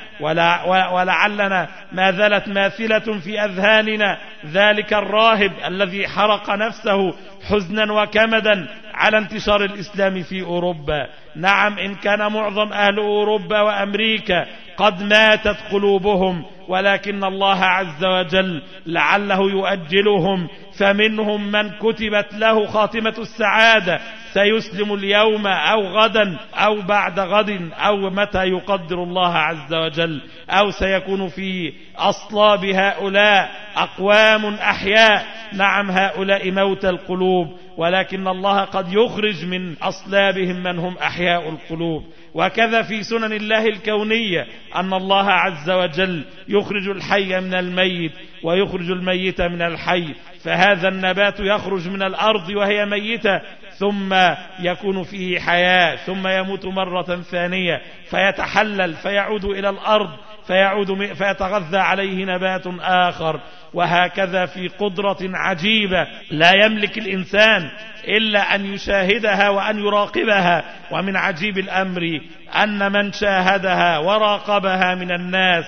ولعلنا ما زالت ماثلة في أذهاننا ذلك الراهب الذي حرق نفسه حزنا وكمدا على انتشار الإسلام في أوروبا. نعم، إن كان معظم أهل أوروبا وأمريكا قد ماتت قلوبهم، ولكن الله عز وجل لعله يؤجلهم، فمنهم من كتبت له خاتمة السعادة، سيسلم اليوم أو غدا أو بعد غد أو متى يقدر الله عز وجل، أو سيكون في أصلاب هؤلاء أقوام أحياء. نعم، هؤلاء موت القلوب، ولكن الله قد يخرج من أصلابهم من هم أحياء القلوب. وكذا في سنن الله الكونية أن الله عز وجل يخرج الحي من الميت ويخرج الميت من الحي، فهذا النبات يخرج من الأرض وهي ميتة ثم يكون فيه حياة، ثم يموت مرة ثانية فيتحلل فيعود إلى الأرض فيعود فيتغذى عليه نبات آخر. وهكذا في قدرة عجيبة لا يملك الإنسان إلا أن يشاهدها وأن يراقبها. ومن عجيب الأمر أن من شاهدها وراقبها من الناس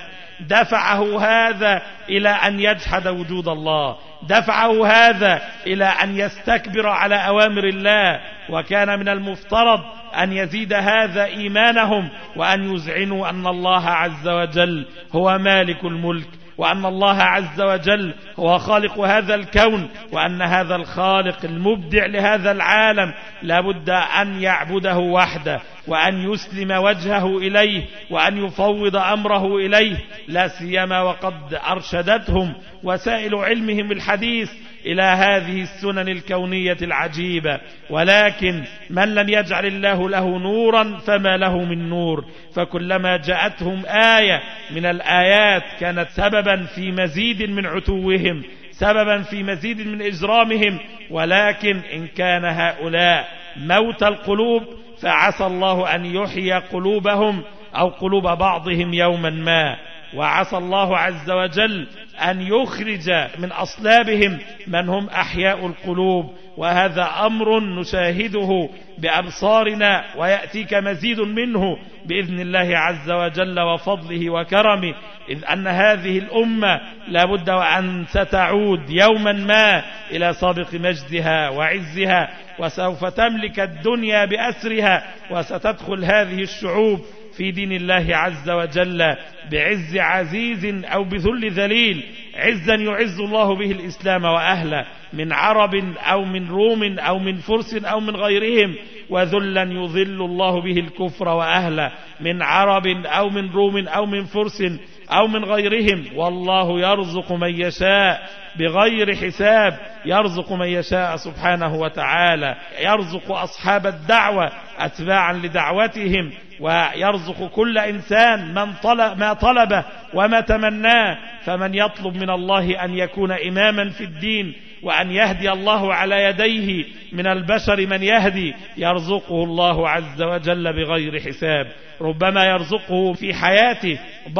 دفعه هذا إلى أن يجحد وجود الله، دفعه هذا إلى أن يستكبر على أوامر الله. وكان من المفترض أن يزيد هذا إيمانهم وأن يزعنوا أن الله عز وجل هو مالك الملك، وأن الله عز وجل هو خالق هذا الكون، وأن هذا الخالق المبدع لهذا العالم لابد أن يعبده وحده، وأن يسلم وجهه إليه، وأن يفوض أمره إليه، لا سيما وقد أرشدتهم وسائل علمهم الحديث إلى هذه السنن الكونية العجيبة. ولكن من لم يجعل الله له نورا فما له من نور، فكلما جاءتهم آية من الآيات كانت سببا في مزيد من عتوهم، سببا في مزيد من إجرامهم. ولكن إن كان هؤلاء موت القلوب فعسى الله أن يحيي قلوبهم أو قلوب بعضهم يوما ما، وعسى الله عز وجل أن يخرج من أصلابهم من هم أحياء القلوب. وهذا أمر نشاهده بأبصارنا ويأتيك مزيد منه بإذن الله عز وجل وفضله وكرمه، إذ أن هذه الأمة لابد وأن ستعود يوما ما إلى سابق مجدها وعزها، وسوف تملك الدنيا بأسرها، وستدخل هذه الشعوب في دين الله عز وجل بعز عزيز أو بذل ذليل، عزا يعز الله به الإسلام وأهله من عرب أو من روم أو من فرس أو من غيرهم، وذلا يذل الله به الكفر وأهله من عرب أو من روم أو من فرس أو من غيرهم. والله يرزق من يشاء بغير حساب، يرزق من يشاء سبحانه وتعالى، يرزق أصحاب الدعوة أتباعا لدعوتهم، ويرزق كل إنسان من طلب ما طلبه وما تمناه. فمن يطلب من الله أن يكون إماما في الدين وأن يهدي الله على يديه من البشر من يهدي، يرزقه الله عز وجل بغير حساب. ربما يرزقه في حياته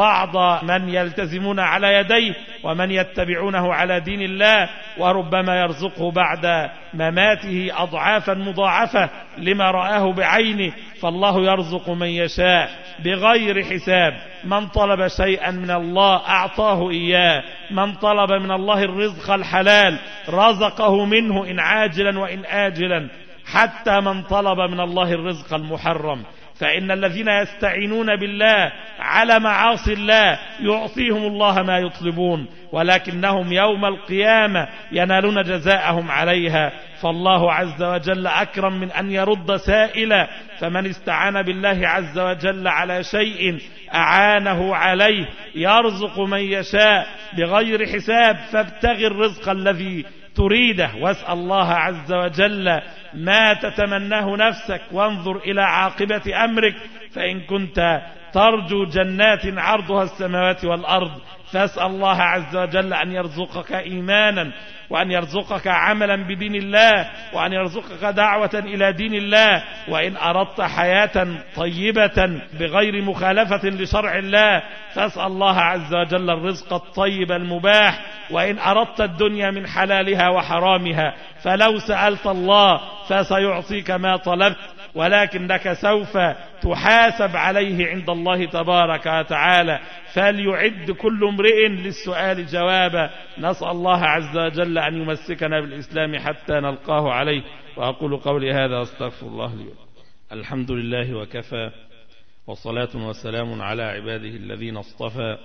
بعض من يلتزمون على يديه ومن يتبعونه على دين الله، وربما يرزقه بعد مماته أضعافا مضاعفة لما رآه بعينه. فالله يرزق من يشاء بغير حساب. من طلب شيئا من الله أعطاه إياه، من طلب من الله الرزق الحلال رزقه منه إن عاجلا وإن آجلا، حتى من طلب من الله الرزق المحرم. فإن الذين يستعينون بالله على معاصي الله يعطيهم الله ما يطلبون، ولكنهم يوم القيامة ينالون جزاءهم عليها. فالله عز وجل أكرم من أن يرد سائلا، فمن استعان بالله عز وجل على شيء أعانه عليه. يرزق من يشاء بغير حساب، فابتغ الرزق الذي تريده واسأل الله عز وجل ما تتمناه نفسك، وانظر إلى عاقبة أمرك. فإن كنت ترجو جنات عرضها السماوات والأرض فاسأل الله عز وجل أن يرزقك إيمانا، وأن يرزقك عملا بدين الله، وأن يرزقك دعوة إلى دين الله. وإن أردت حياة طيبة بغير مخالفة لشرع الله فاسأل الله عز وجل الرزق الطيب المباح. وإن أردت الدنيا من حلالها وحرامها فلو سألت الله فسيعطيك ما طلبت. ولكنك سوف تحاسب عليه عند الله تبارك وتعالى، فليعد كل امرئ للسؤال جوابا. نسأل الله عز وجل أن يمسكنا بالإسلام حتى نلقاه عليه. وأقول قولي هذا واستغفر الله لي. الحمد لله وكفى، وصلاة وسلام على عباده الذين اصطفى،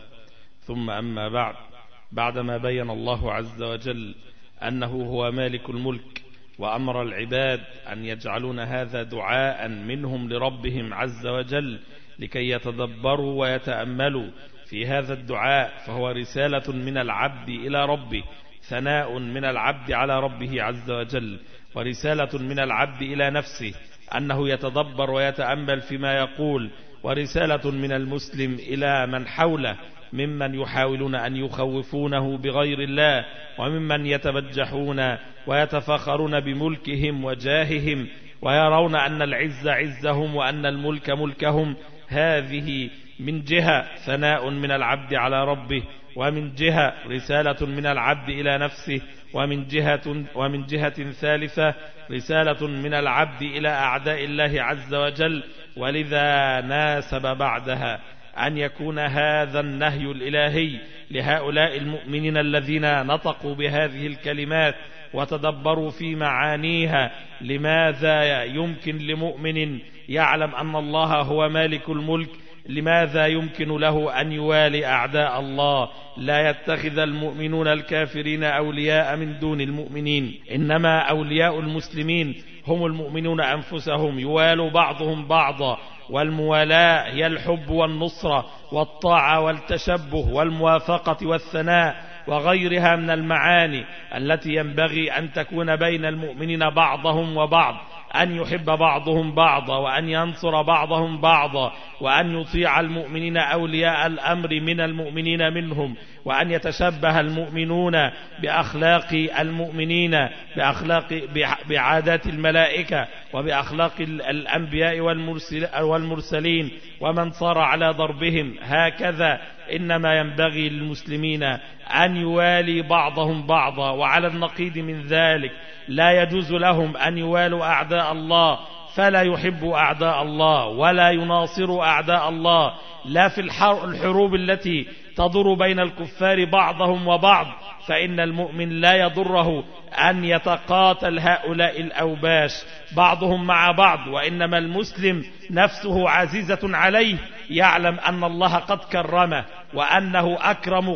ثم أما بعد. بعدما بين الله عز وجل أنه هو مالك الملك، وأمر العباد أن يجعلون هذا دعاء منهم لربهم عز وجل لكي يتدبروا ويتأملوا في هذا الدعاء، فهو رسالة من العبد إلى ربه، ثناء من العبد على ربه عز وجل، ورسالة من العبد إلى نفسه أنه يتدبر ويتأمل فيما يقول، ورسالة من المسلم إلى من حوله ممن يحاولون أن يخوفونه بغير الله، وممن يتبجحون ويتفاخرون بملكهم وجاههم، ويرون أن العز عزهم وأن الملك ملكهم. هذه من جهة ثناء من العبد على ربه، ومن جهة رسالة من العبد إلى نفسه، ومن جهة, ومن جهة ثالثة رسالة من العبد إلى أعداء الله عز وجل. ولذا ناسب بعدها أن يكون هذا النهي الإلهي لهؤلاء المؤمنين الذين نطقوا بهذه الكلمات وتدبروا في معانيها. لماذا يمكن لمؤمن يعلم أن الله هو مالك الملك، لماذا يمكن له أن يوالي أعداء الله؟ لا يتخذ المؤمنون الكافرين أولياء من دون المؤمنين، إنما أولياء المسلمين هم المؤمنون أنفسهم، يوالوا بعضهم بعضا. والموالاة هي الحب والنصرة والطاعة والتشبه والموافقة والثناء وغيرها من المعاني التي ينبغي أن تكون بين المؤمنين بعضهم وبعض، أن يحب بعضهم بعضا، وأن ينصر بعضهم بعضا، وأن يطيع المؤمنين أولياء الأمر من المؤمنين منهم، وأن يتشبه المؤمنون بأخلاق المؤمنين، بأخلاق بعادات الملائكة وبأخلاق الأنبياء والمرسلين ومن صار على ضربهم. هكذا إنما ينبغي للمسلمين أن يوالي بعضهم بعضا. وعلى النقيض من ذلك لا يجوز لهم أن يوالوا أعداء الله، فلا يحبوا أعداء الله ولا يناصروا أعداء الله، لا في الحروب التي تضر بين الكفار بعضهم وبعض، فإن المؤمن لا يضره أن يتقاتل هؤلاء الأوباش بعضهم مع بعض، وإنما المسلم نفسه عزيزة عليه، يعلم أن الله قد كرمه وأنه أكرم,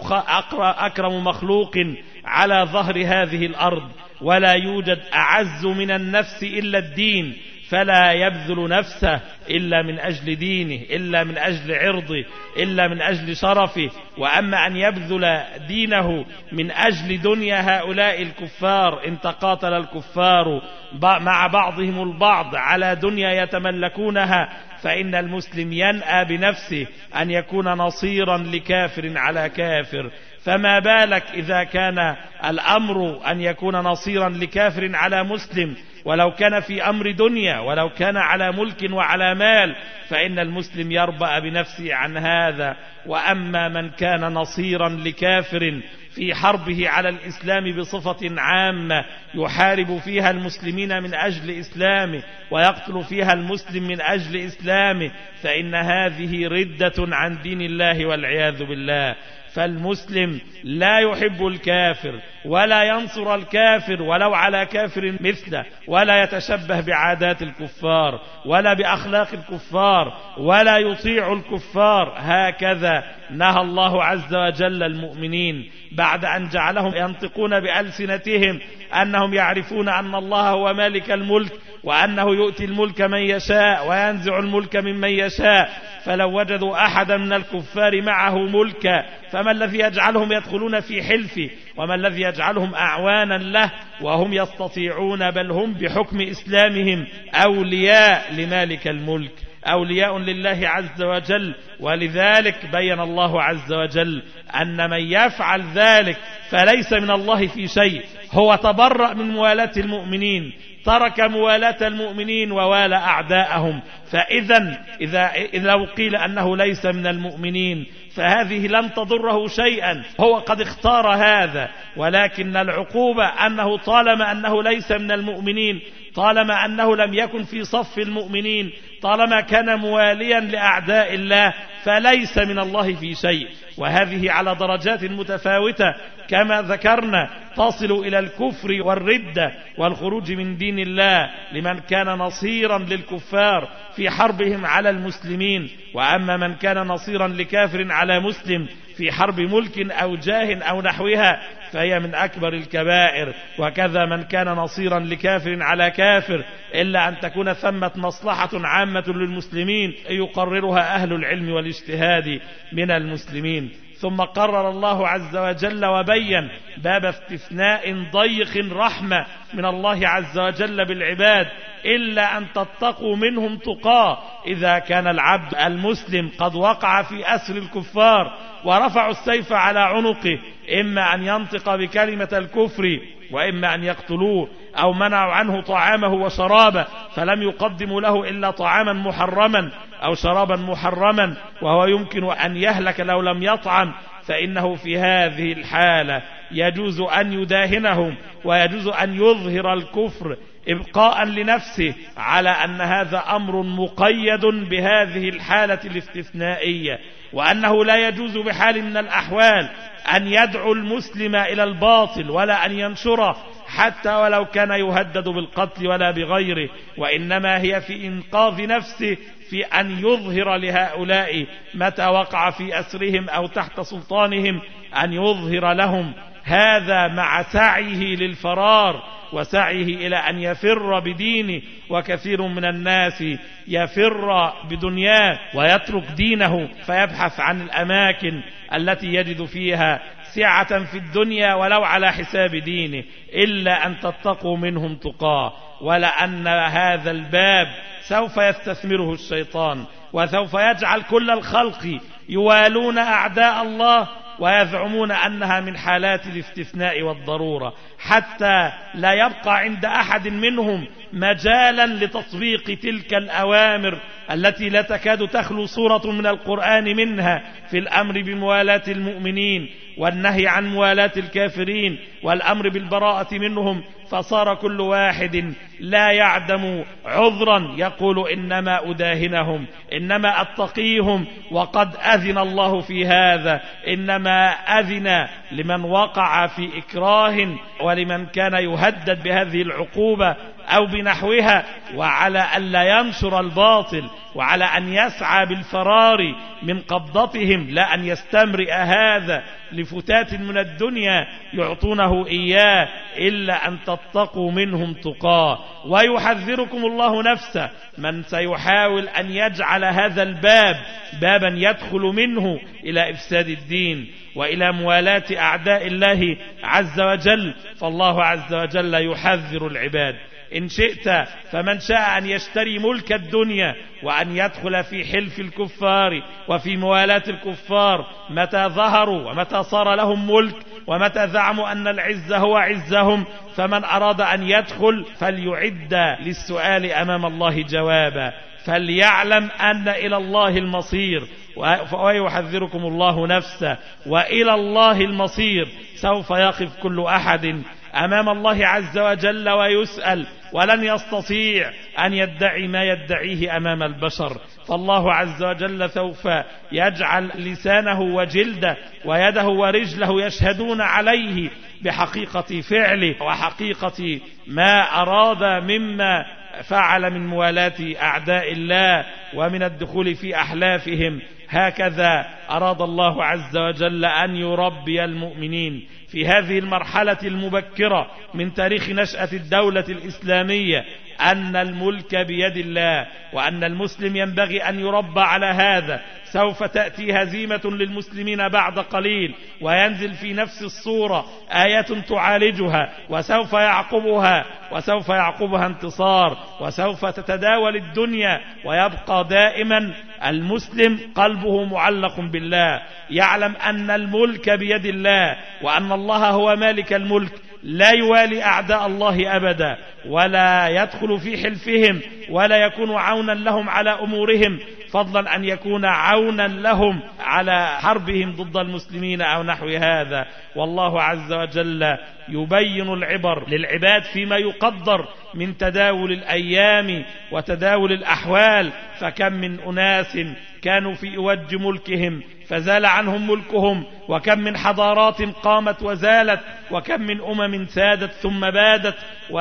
أكرم مخلوق على ظهر هذه الأرض، ولا يوجد أعز من النفس إلا الدين، فلا يبذل نفسه إلا من أجل دينه، إلا من أجل عرضه، إلا من أجل شرفه. وأما أن يبذل دينه من أجل دنيا هؤلاء الكفار، إن تقاتل الكفار مع بعضهم البعض على دنيا يتملكونها، فإن المسلم ينأى بنفسه أن يكون نصيرا لكافر على كافر. فما بالك إذا كان الأمر أن يكون نصيرا لكافر على مسلم، ولو كان في أمر دنيا، ولو كان على ملك وعلى مال، فإن المسلم يربأ بنفسه عن هذا. وأما من كان نصيرا لكافر في حربه على الإسلام بصفة عامة، يحارب فيها المسلمين من أجل إسلامه ويقتل فيها المسلم من أجل إسلامه، فإن هذه ردة عن دين الله والعياذ بالله. فالمسلم لا يحب الكافر ولا ينصر الكافر ولو على كافر مثله، ولا يتشبه بعادات الكفار ولا بأخلاق الكفار ولا يطيع الكفار. هكذا نهى الله عز وجل المؤمنين بعد أن جعلهم ينطقون بألسنتهم أنهم يعرفون أن الله هو مالك الملك، وأنه يؤتي الملك من يشاء وينزع الملك ممن يشاء. فلو وجدوا أحدا من الكفار معه ملكا، فما الذي يجعلهم يدخلون في حلفه؟ وما الذي يجعلهم أعوانا له وهم يستطيعون، بل هم بحكم إسلامهم أولياء لمالك الملك. أولياء لله عز وجل. ولذلك بين الله عز وجل أن من يفعل ذلك فليس من الله في شيء، هو تبرأ من موالاة المؤمنين، ترك موالاة المؤمنين ووالى أعداءهم. فإذا إذا لو قيل أنه ليس من المؤمنين فهذه لن تضره شيئا، هو قد اختار هذا. ولكن العقوبة أنه طالما أنه ليس من المؤمنين، طالما أنه لم يكن في صف المؤمنين، طالما كان مواليا لأعداء الله فليس من الله في شيء. وهذه على درجات متفاوتة كما ذكرنا، تصل إلى الكفر والردة والخروج من دين الله لمن كان نصيرا للكفار في حربهم على المسلمين. وأما من كان نصيرا لكافر على مسلم في حرب ملك أو جاه أو نحوها فهي من أكبر الكبائر. وكذا من كان نصيرا لكافر على كافر، إلا أن تكون ثمة مصلحة عامة للمسلمين يقررها أهل العلم والاجتهاد من المسلمين. ثم قرر الله عز وجل وبين باب استثناء ضيق رحمة من الله عز وجل بالعباد، إلا أن تتقوا منهم تقاه. إذا كان العبد المسلم قد وقع في أسر الكفار ورفعوا السيف على عنقه، إما أن ينطق بكلمة الكفر وإما أن يقتلوه، أو منعوا عنه طعامه وشرابه فلم يقدموا له إلا طعاما محرما أو شرابا محرما وهو يمكن أن يهلك لو لم يطعم، فإنه في هذه الحالة يجوز أن يداهنهم ويجوز أن يظهر الكفر إبقاء لنفسه، على أن هذا أمر مقيد بهذه الحالة الاستثنائية، وأنه لا يجوز بحال من الأحوال أن يدعو المسلم إلى الباطل ولا أن ينشره حتى ولو كان يهدد بالقتل ولا بغيره، وإنما هي في إنقاذ نفسه، في أن يظهر لهؤلاء متى وقع في أسرهم أو تحت سلطانهم أن يظهر لهم هذا مع سعيه للفرار وسعيه إلى أن يفر بدينه. وكثير من الناس يفر بدنياه ويترك دينه فيبحث عن الأماكن التي يجد فيها سعة في الدنيا ولو على حساب دينه، إلا أن تتقوا منهم تقاه. ولأن هذا الباب سوف يستثمره الشيطان، وسوف يجعل كل الخلق يوالون أعداء الله ويزعمون أنها من حالات الاستثناء والضرورة، حتى لا يبقى عند أحد منهم مجالا لتطبيق تلك الأوامر التي لا تكاد تخلو سورة من القرآن منها في الأمر بموالاة المؤمنين والنهي عن موالاة الكافرين والأمر بالبراءة منهم. فصار كل واحد لا يعدم عذرا يقول إنما أداهنهم، إنما أتقيهم، وقد أذن الله في هذا، إنما أذن لمن وقع في إكراه ولمن كان يهدد بهذه العقوبة أو بنحوها، وعلى أن لا ينشر الباطل، وعلى أن يسعى بالفرار من قبضتهم، لا أن يستمرئ هذا لفتات من الدنيا يعطونه إياه، إلا أن تتقوا منهم تقاه. ويحذركم الله نفسه، من سيحاول أن يجعل هذا الباب بابا يدخل منه إلى إفساد الدين وإلى موالاة أعداء الله عز وجل، فالله عز وجل يحذر العباد. إن شئت فمن شاء أن يشتري ملك الدنيا وأن يدخل في حلف الكفار وفي موالاة الكفار متى ظهروا ومتى صار لهم ملك ومتى زعموا أن العز هو عزهم. فمن أراد أن يدخل فليعد للسؤال أمام الله جوابا، فليعلم أن إلى الله المصير، ويحذركم الله نفسه، وإلى الله المصير. سوف يقف كل أحد أمام الله عز وجل ويسأل، ولن يستطيع أن يدعي ما يدعيه أمام البشر، فالله عز وجل سوف يجعل لسانه وجلده ويده ورجله يشهدون عليه بحقيقة فعله وحقيقة ما أراد مما فعل من موالاة أعداء الله ومن الدخول في أحلافهم. هكذا أراد الله عز وجل أن يربي المؤمنين في هذه المرحلة المبكرة من تاريخ نشأة الدولة الإسلامية، أن الملك بيد الله، وأن المسلم ينبغي أن يربى على هذا. سوف تأتي هزيمة للمسلمين بعد قليل، وينزل في نفس الصورة آيات تعالجها، وسوف يعقبها وسوف يعقبها انتصار، وسوف تتداول الدنيا، ويبقى دائما المسلم قلبه معلق بالله، يعلم أن الملك بيد الله، وأن الله هو مالك الملك، لا يوالي أعداء الله أبدا، ولا يدخل في حلفهم، ولا يكون عونا لهم على أمورهم، فضلا أن يكون عونا لهم على حربهم ضد المسلمين أو نحو هذا. والله عز وجل يبين العبر للعباد فيما يقدر من تداول الأيام وتداول الأحوال. فكم من أناس كانوا في أوج ملكهم فزال عنهم ملكهم، وكم من حضارات قامت وزالت، وكم من أمم سادت ثم بادت،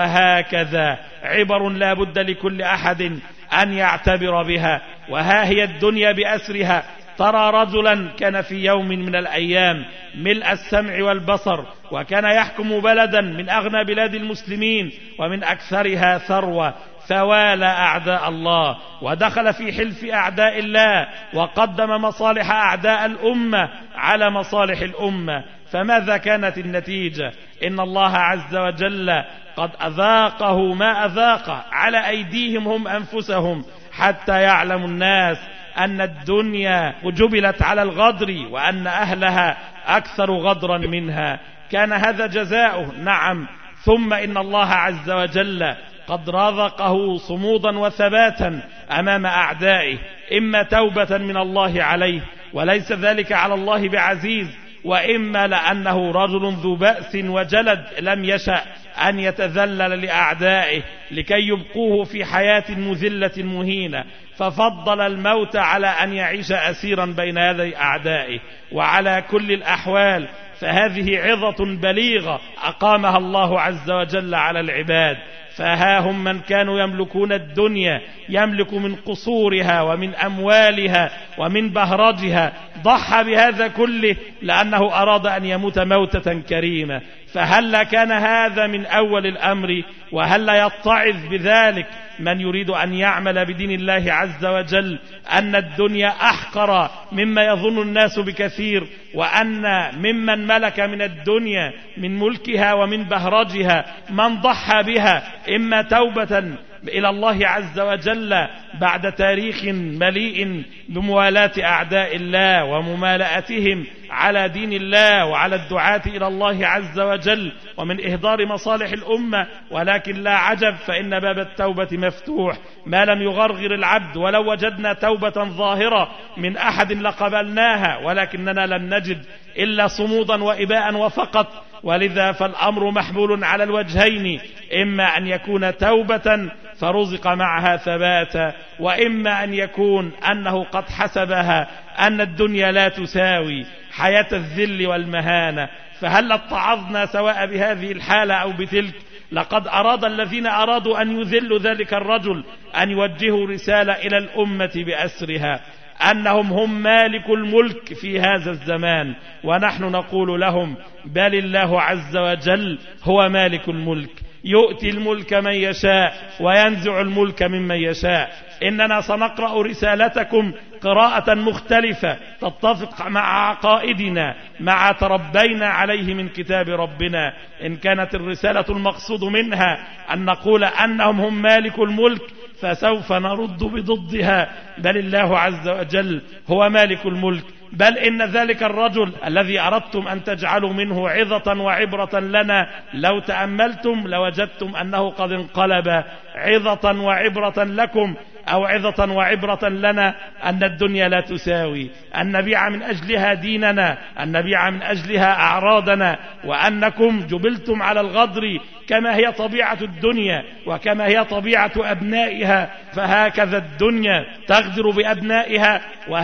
وهكذا عبر لا بد لكل أحد أن يعتبر بها. وها هي الدنيا بأسرها. ترى رجلا كان في يوم من الأيام ملء السمع والبصر، وكان يحكم بلدا من أغنى بلاد المسلمين ومن أكثرها ثروة، فوالى أعداء الله ودخل في حلف أعداء الله، وقدم مصالح أعداء الأمة على مصالح الأمة. فماذا كانت النتيجة؟ إن الله عز وجل قد أذاقه ما أذاق على أيديهم هم أنفسهم، حتى يعلم الناس أن الدنيا جبلت على الغدر، وأن أهلها أكثر غدرا منها. كان هذا جزاؤه، نعم. ثم إن الله عز وجل قد رزقه صمودا وثباتا أمام أعدائه، إما توبة من الله عليه، وليس ذلك على الله بعزيز، وإما لأنه رجل ذو بأس وجلد لم يشأ أن يتذلل لأعدائه لكي يبقوه في حياة مذلة مهينة، ففضل الموت على أن يعيش أسيرا بين يدي أعدائه. وعلى كل الأحوال فهذه عظة بليغة أقامها الله عز وجل على العباد. فها هم من كانوا يملكون الدنيا، يملك من قصورها ومن أموالها ومن بهرجها، ضحى بهذا كله لأنه أراد أن يموت موتة كريمة. فهل كان هذا من أول الأمر؟ وهل يتعظ بذلك من يريد أن يعمل بدين الله عز وجل أن الدنيا أحقر مما يظن الناس بكثير، وأن ممن ملك من الدنيا من ملكها ومن بهرجها من ضحى بها إما توبة إلى الله عز وجل بعد تاريخ مليء بموالاة أعداء الله وممالأتهم على دين الله وعلى الدعاة إلى الله عز وجل ومن إهدار مصالح الأمة. ولكن لا عجب، فإن باب التوبة مفتوح ما لم يغرغر العبد. ولو وجدنا توبة ظاهرة من أحد لقبلناها، ولكننا لم نجد إلا صمودا وإباء وفقط. ولذا فالأمر محمول على الوجهين، إما أن يكون توبة فرزق معها ثباتا، وإما أن يكون أنه قد حسبها أن الدنيا لا تساوي حياة الذل والمهانة. فهل اتعظنا سواء بهذه الحالة أو بتلك؟ لقد أراد الذين أرادوا أن يذلوا ذلك الرجل أن يوجهوا رسالة إلى الأمة بأسرها أنهم هم مالك الملك في هذا الزمان، ونحن نقول لهم بل الله عز وجل هو مالك الملك، يؤتي الملك من يشاء وينزع الملك ممن يشاء. إننا سنقرأ رسالتكم قراءة مختلفة تتفق مع عقائدنا، مع تربينا عليه من كتاب ربنا. إن كانت الرسالة المقصود منها أن نقول أنهم هم مالك الملك، فسوف نرد بضدها بل الله عز وجل هو مالك الملك. بل إن ذلك الرجل الذي أردتم أن تجعلوا منه عظة وعبرة لنا، لو تأملتم لوجدتم أنه قد انقلب عظة وعبرة لكم، أو عظة وعبرة لنا أن الدنيا لا تساوي، أن نبيع من أجلها ديننا، أن نبيع من أجلها أعراضنا، وأنكم جبلتم على الغدر كما هي طبيعة الدنيا وكما هي طبيعة أبنائها. فهكذا الدنيا تغدر بأبنائها،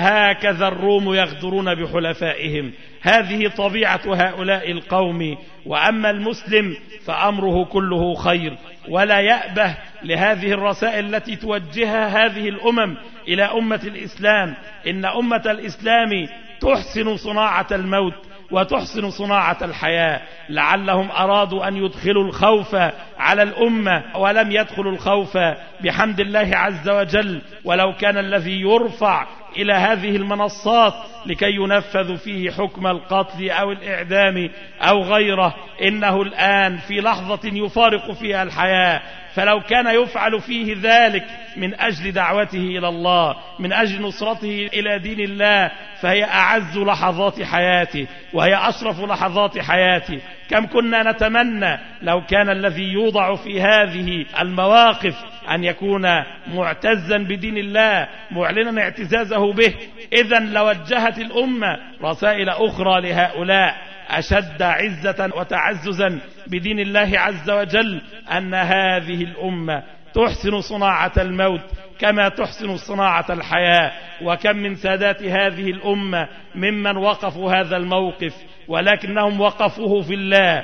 وهكذا الروم يغدرون بحلفائهم. هذه طبيعة هؤلاء القوم. وأما المسلم فأمره كله خير، ولا يأبه لهذه الرسائل التي توجهها هذه الأمم إلى أمة الإسلام. إن أمة الإسلام تحسن صناعة الموت، وتحسن صناعة الحياة. لعلهم أرادوا أن يدخلوا الخوف على الأمة ولم يدخلوا الخوف بحمد الله عز وجل، ولو كان الذي يرفع إلى هذه المنصات لكي ينفذ فيه حكم القتل أو الإعدام أو غيره، إنه الآن في لحظة يفارق فيها الحياة، فلو كان يفعل فيه ذلك من أجل دعوته إلى الله، من أجل نصرته إلى دين الله، فهي أعز لحظات حياته وهي أشرف لحظات حياته. كم كنا نتمنى لو كان الذي يوضع في هذه المواقف أن يكون معتزا بدين الله معلنا اعتزازه به. إذن لوجهت الأمة رسائل أخرى لهؤلاء أشد عزة وتعززا بدين الله عز وجل، أن هذه الأمة تحسن صناعة الموت كما تحسن صناعة الحياة. وكم من سادات هذه الأمة ممن وقفوا هذا الموقف ولكنهم وقفوه في الله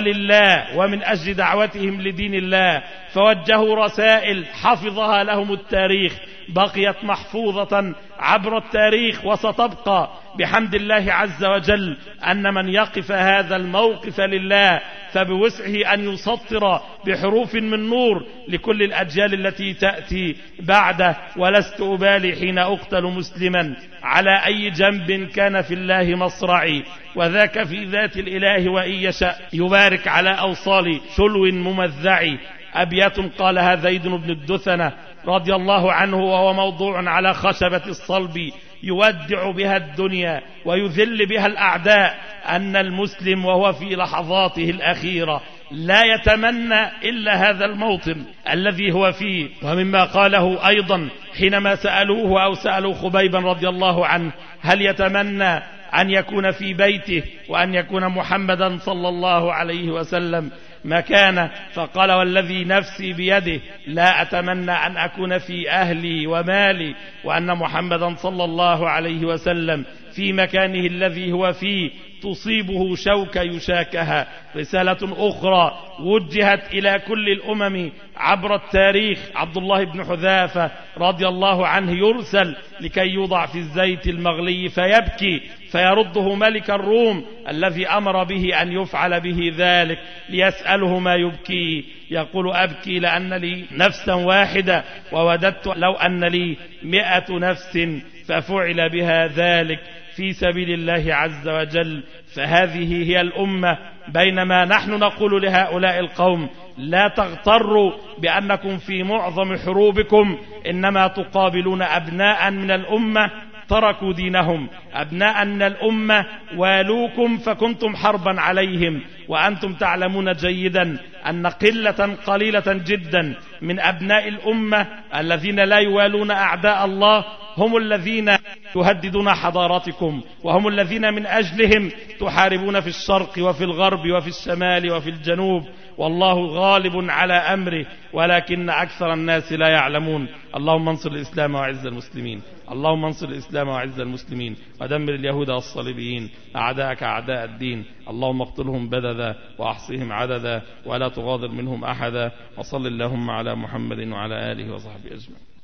ولله ومن أجل دعوتهم لدين الله، فوجهوا رسائل حفظها لهم التاريخ، بقيت محفوظة عبر التاريخ وستبقى بحمد الله عز وجل، أن من يقف هذا الموقف لله فبوسعه أن يسطر بحروف من نور لكل الأجيال التي تأتي بعده. ولست أبالي حين أقتل مسلما على أي جنب كان في الله مصرعي، وذاك في ذات الإله وإن يشأ يبارك على أوصال شلو ممذعي. أبيات قالها زيد بن الدثنة رضي الله عنه وهو موضوع على خشبة الصلب يودع بها الدنيا ويذل بها الأعداء، أن المسلم وهو في لحظاته الأخيرة لا يتمنى إلا هذا الموطن الذي هو فيه. ومما قاله أيضا حينما سألوه أو سألوا خبيبا رضي الله عنه هل يتمنى أن يكون في بيته وأن يكون محمدا صلى الله عليه وسلم مكانه، فقال والذي نفسي بيده لا أتمنى أن أكون في أهلي ومالي، وأن محمدا صلى الله عليه وسلم في مكانه الذي هو فيه تصيبه شوكة يشاكها. رسالة أخرى وجهت إلى كل الأمم عبر التاريخ. عبد الله بن حذافة رضي الله عنه يرسل لكي يوضع في الزيت المغلي فيبكي، فيرده ملك الروم الذي أمر به أن يفعل به ذلك ليسأله ما يبكي، يقول أبكي لأن لي نفسا واحدة ووددت لو أن لي مئة نفس ففعل بها ذلك في سبيل الله عز وجل. فهذه هي الأمة. بينما نحن نقول لهؤلاء القوم لا تغتروا بأنكم في معظم حروبكم إنما تقابلون أبناء من الأمة تركوا دينهم، أبناء من الأمة والوكم فكنتم حربا عليهم، وأنتم تعلمون جيدا أن قلة قليلة جدا من أبناء الأمة الذين لا يوالون أعداء الله هم الذين يهددون حضارتكم، وهم الذين من أجلهم تحاربون في الشرق وفي الغرب وفي الشمال وفي الجنوب، والله غالب على أمره ولكن أكثر الناس لا يعلمون. اللهم انصر الإسلام وعز المسلمين، اللهم انصر الإسلام وعز المسلمين، ودمر اليهود والصليبيين أعداءك أعداء الدين. اللهم اقتلهم بددا وأحصهم عددا ولا تغادر منهم أحدا، وصل اللهم على محمد وعلى آله وصحبه أجمعين.